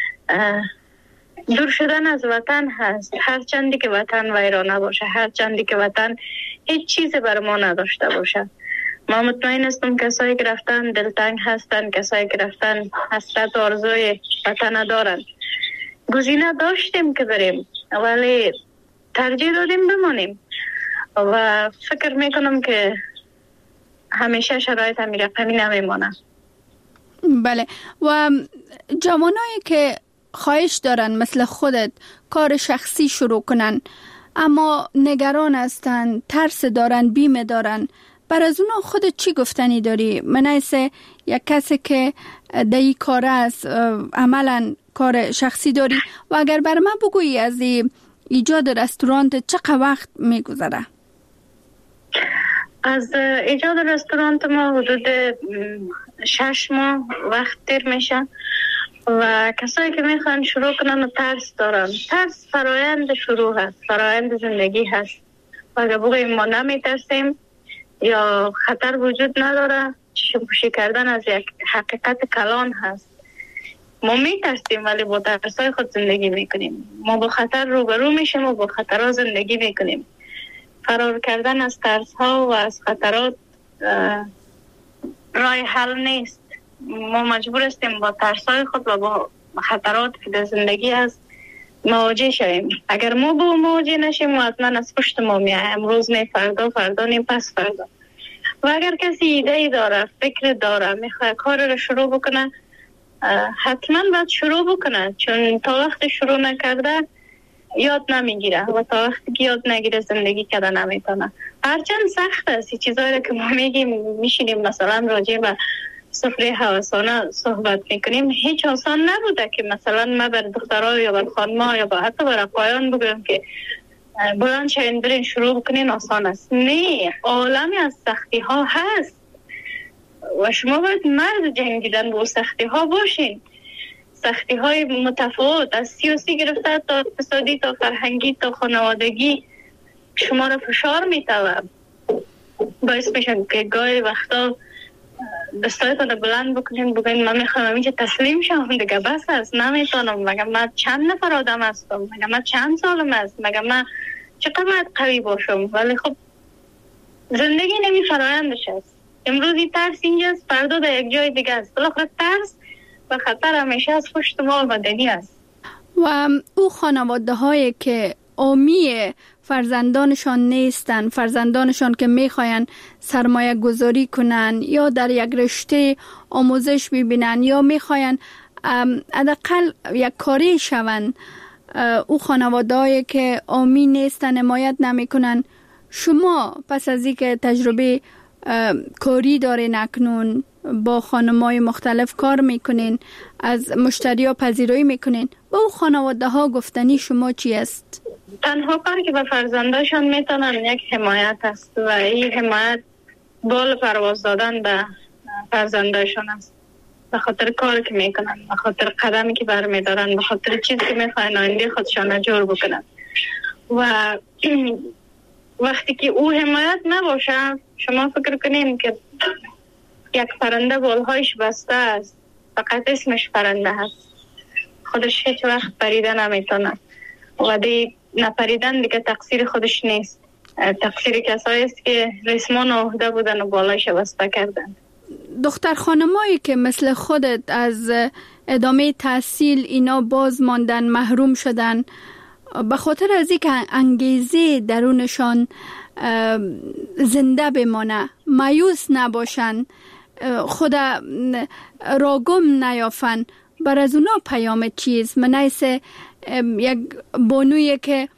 [SPEAKER 19] دور شدن از وطن هست. هر چندی که وطن ویرانه باشه، هر چندی که وطن هیچ چیزی بر ما نداشته باشه. ما مطمئن هستم کسایی که رفتن دلتنگ هستن، کسایی که رفتن حسرت و آرزوی وطن دارن. گزینه داشتیم که بریم ولی ترجیح دادیم بمانیم و فکر میکنم که همیشه شرایط همین رقمی نمیمانه.
[SPEAKER 5] بله. و جوانایی که خواهش دارن مثل خودت کار شخصی شروع کنن اما نگران هستن، ترس دارن، بیمه دارن، بر از اونا خود چی گفتنی داری؟ منایسه یک کسی که در این کار است، عملا کار شخصی داری و اگر بر من بگویی از ایجاد رستورانت چقدر وقت میگذره؟
[SPEAKER 19] از ایجاد رستورانت ما حدود 6 ماه وقت تیر میشه و کسایی که میخوان شروع کنن و ترس دارن. ترس فرایند شروع هست، فرایند زندگی هست و اگر بگوییم ما نمیترسیم یا خطر وجود نداره، چشم پوشی کردن از یک حقیقت کلان هست. ما میترسیم ولی با ترسای خود زندگی میکنیم. ما با خطر روبرو میشیم و با خطرها زندگی میکنیم. فرار کردن از ترس ها و از خطرات راه حل نیست. ما مجبور هستیم با ترس های خود و با خطرات که در زندگی هست مواجه شویم. اگر ما با مواجه نشیم و حتما از پشت ما میاد، امروز نه، فردا نیم، پس فردا. و اگر کسی ایده داره، فکر داره، میخواد کار رو شروع بکنه، حتما باید شروع بکنه، چون تا وقت شروع نکرده یاد نمیگیره و تا وقتی که یاد نگیره زندگی کردن نمیتونه. هرچند سخت است این چیزایی که ما میگیم، میشینیم مثلا راجع به سفره هوسانه صحبت میکنیم، هیچ آسان نبوده که مثلا ما بر دخترها یا بر خانم‌ها یا حتی بر آقایان بگم که بلند شوین برین شروع بکنین آسان است. نه، عالمی از سختی ها هست و شما باید مرد جنگیدن با سختی ها باشین. سختی های متفاوت از سیاسی گرفته تا اقتصادی تا فرهنگی تا خانوادگی شما را فشار میتوه، باعث میشن که گاهی وقتا دستایتان بلند بکنین بگین من میخوام اینجا تسلیم شم دیگه، بس است، نمیتونم، مگه من چند نفر آدم هستم، مگه من چند سالم است، مگه من چقدر باید قوی باشم. ولی خب زندگی نمی فرایندش است. امروزی ترس اینجاست، فردا در یک جای دیگه است. بالاخره ترس و خطر همیشه از پشت ما آمدنی است.
[SPEAKER 5] و او خانواده هایی که آمی فرزندانشان نیستن، فرزندانشان که میخواین سرمایه گذاری کنن یا در یک رشته آموزش ببینن یا میخواین حداقل یک کاری شون، او خانواده هایی که آمی نیستن، حمایت نمیکنن، شما پس از اینکه تجربه کاری دارین، اکنون با خانم‌های مختلف کار میکنین، از مشتری‌ها پذیرایی میکنین، با او خانواده ها گفتنی شما چی است؟
[SPEAKER 19] تنها کاری که به فرزنداشان میتونن یک حمایت است و این حمایت بال پرواز دادن به فرزنداشان است، به خاطر کاری که میکنن، به خاطر قدمی که برمیدارن، به خاطر چیزی که میخواین آینده خودشان جور بکنن. و وقتی که او حمایت نباشه، شما فکر کنین که یک پرنده بالهایش بسته است، فقط اسمش پرنده هست، خودش هیچ وقت پریده نمیتونه و دی نپریدن دیگه تقصیر خودش نیست، تقصیر کسایی است که رسمان عهده بودن و بالایش بسته کردن.
[SPEAKER 5] دختر خانمایی که مثل خودت از ادامه تحصیل اینا باز ماندن، محروم شدن، به خاطر از اینکه انگیزه درونشان زنده بمانه، مایوس نباشن، خود را گم نیافن، بر از اونا پیام چیز؟ منایسه یک بانویی که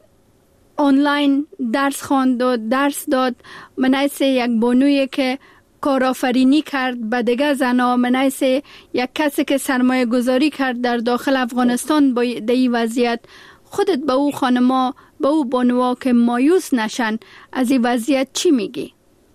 [SPEAKER 5] آنلاین درس خواند و درس داد، منایسه یک بانویی که کارآفرینی کرد به دیگه زنا، منایسه یک کسی که سرمایه گذاری کرد در داخل افغانستان با این وضعیت، خودت به او خانما، به او بانوها که مایوس نشن از این وضعیت چی میگی؟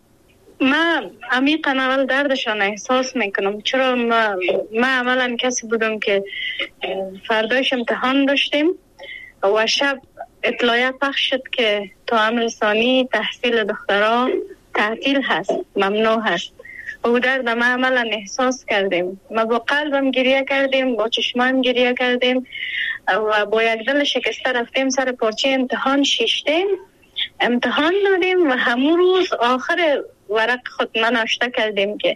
[SPEAKER 19] من عمیقاً اول دردشان احساس میکنم، چرا من عملاً کسی بودم که فردایش امتحان داشتیم و شب اطلاعیه پخش شد که تا امر ثانی تحصیل دخترها تعطیل هست، ممنوع هست. و درد ما عملاً احساس کردیم، ما با قلبم گریه کردیم، با چشمم گریه کردیم و با یک دل شکسته رفتیم سر پارچه امتحان شیشتیم، امتحان دادیم و همون روز آخر ورق خود من آشته کردیم که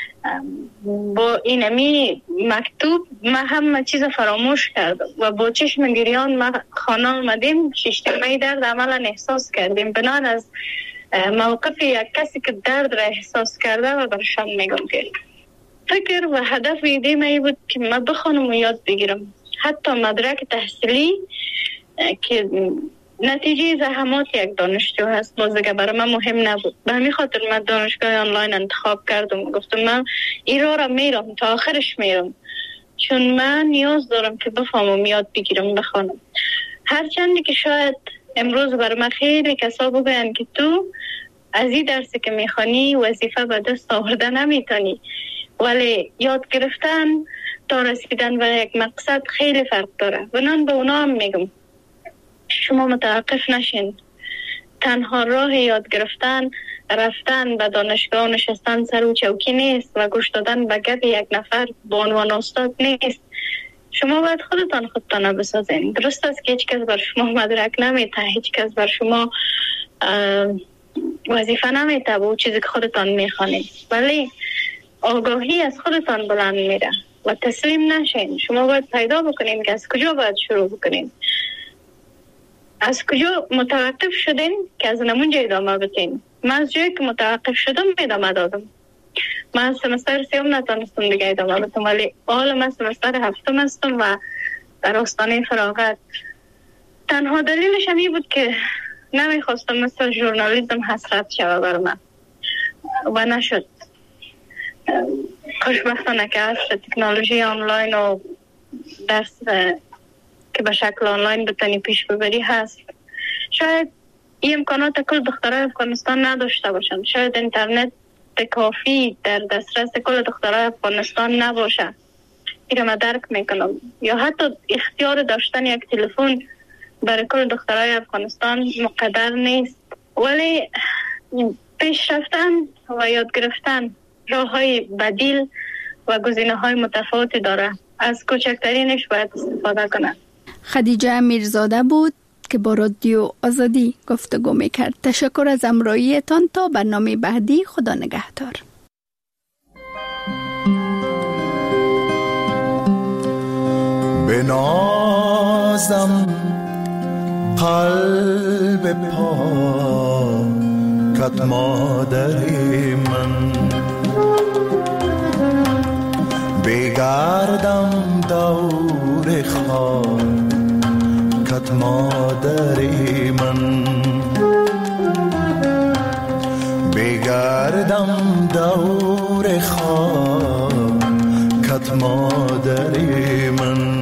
[SPEAKER 19] با اینمی مکتوب ما همه چیز فراموش کردم و با چشم گریان ما خانه آمدیم. شیشتیمه درد عملا احساس کردیم. بنان از موقف یک کسی که درد را احساس کرده و برشان میگم که فکر و هدف ایده من بود که من بخوانم و یاد بگیرم. حتی مدرک تحصیلی که نتیجه زحمات یک دانشجو هست. باز دیگه برای من مهم نبود. به همین خاطر من دانشگاه آنلاین انتخاب کردم. گفتم من این را میرم تا آخرش میرم، چون من نیاز دارم که بفهمم، یاد بگیرم، بخوانم. هرچندی که شاید امروز برای من خیلی کسا بگوین که تو از این درسی که میخوانی وظیفه به دست آورده نمیتونی، ولی یاد گرفتن تا رسیدن به یک مقصد خیلی فرق داره. بنان به اونا هم میگم شما متوقف نشین. تنها راه یاد گرفتن رفتن به دانشگاه نشستن سر و چوکی نیست و گوش دادن به گپ یک نفر به عنوان استاد نیست. شما باید خودتان بسازین. درست است که هیچ کس بر شما مدرک نمیده، هیچ کس بر شما وظیفه نمیده به چیزی که خودتان میخوانید، ولی آگاهی از خودتان بلند میره و تسلیم نشین. شما باید پیدا بکنین که از کجا باید شروع بکنین، از کجا متوقف شدین که از نمونجا ادامه بدین. من از جایی که متوقف شدم ادامه دادم. من سمستر سیوم نتونستم دیگه ادامه بدم، ولی حالا من سمستر هفتم هستم و در آستانه فراغت. تنها دلیلش همی بود که نمیخواستم مثل ژورنالیسم حسرت شوه بر من و نشد. خوشبختانه که عصر تکنولوژی آنلاین و درس که به شکل آنلاین بتونی پیش ببری هست. شاید این امکانات کل دخترای افغانستان نداشته باشن، شاید اینترنت کافی در دسترس کل دخترای افغانستان نباشه، این رو من درک میکنم، یا حتی اختیار داشتن یک تلفن برای کل دخترای افغانستان مقدر نیست. ولی پیش رفتن و یاد گرفتن راه های بدیل و گزینه های متفاوتی داره. از کوچکترینش باید استفاده کنن.
[SPEAKER 5] خدیجه میرزاده بود که با رادیو آزادی گفتگو میکرد. تشکر از همراهیتان. تا برنامه بعدی، خدا نگهدار.
[SPEAKER 20] بنازم قلب پاکت مادری من، بگردم دور خاکت مادری من، بگردم دور خاکت مادری من.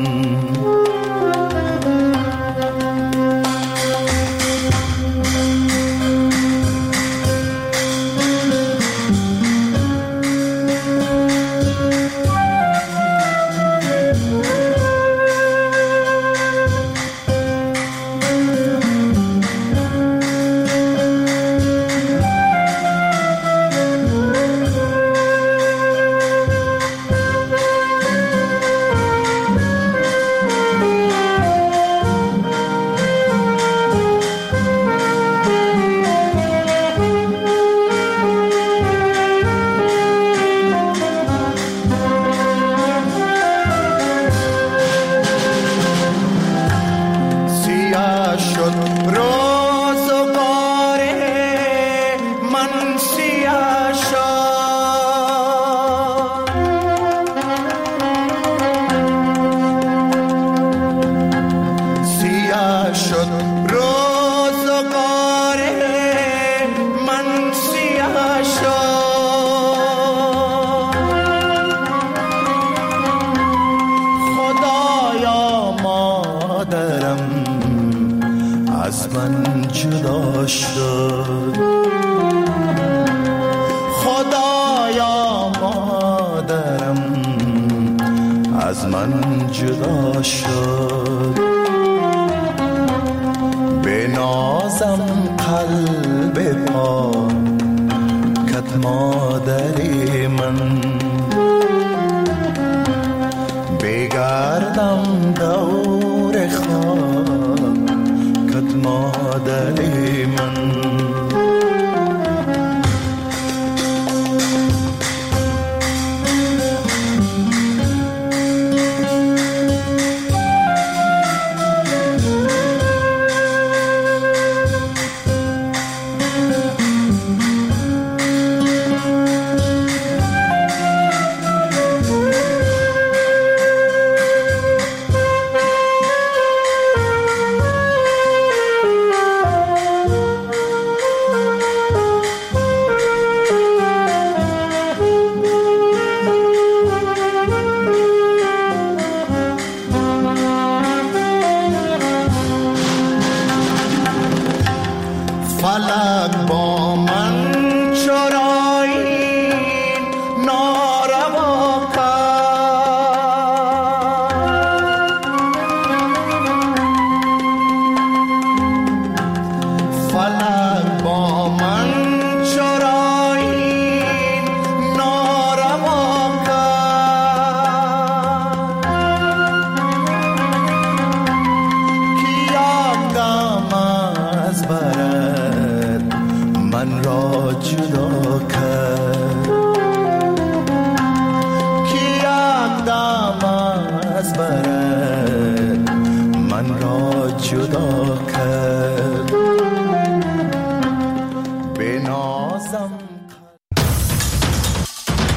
[SPEAKER 20] بگردم دور خاکت مادری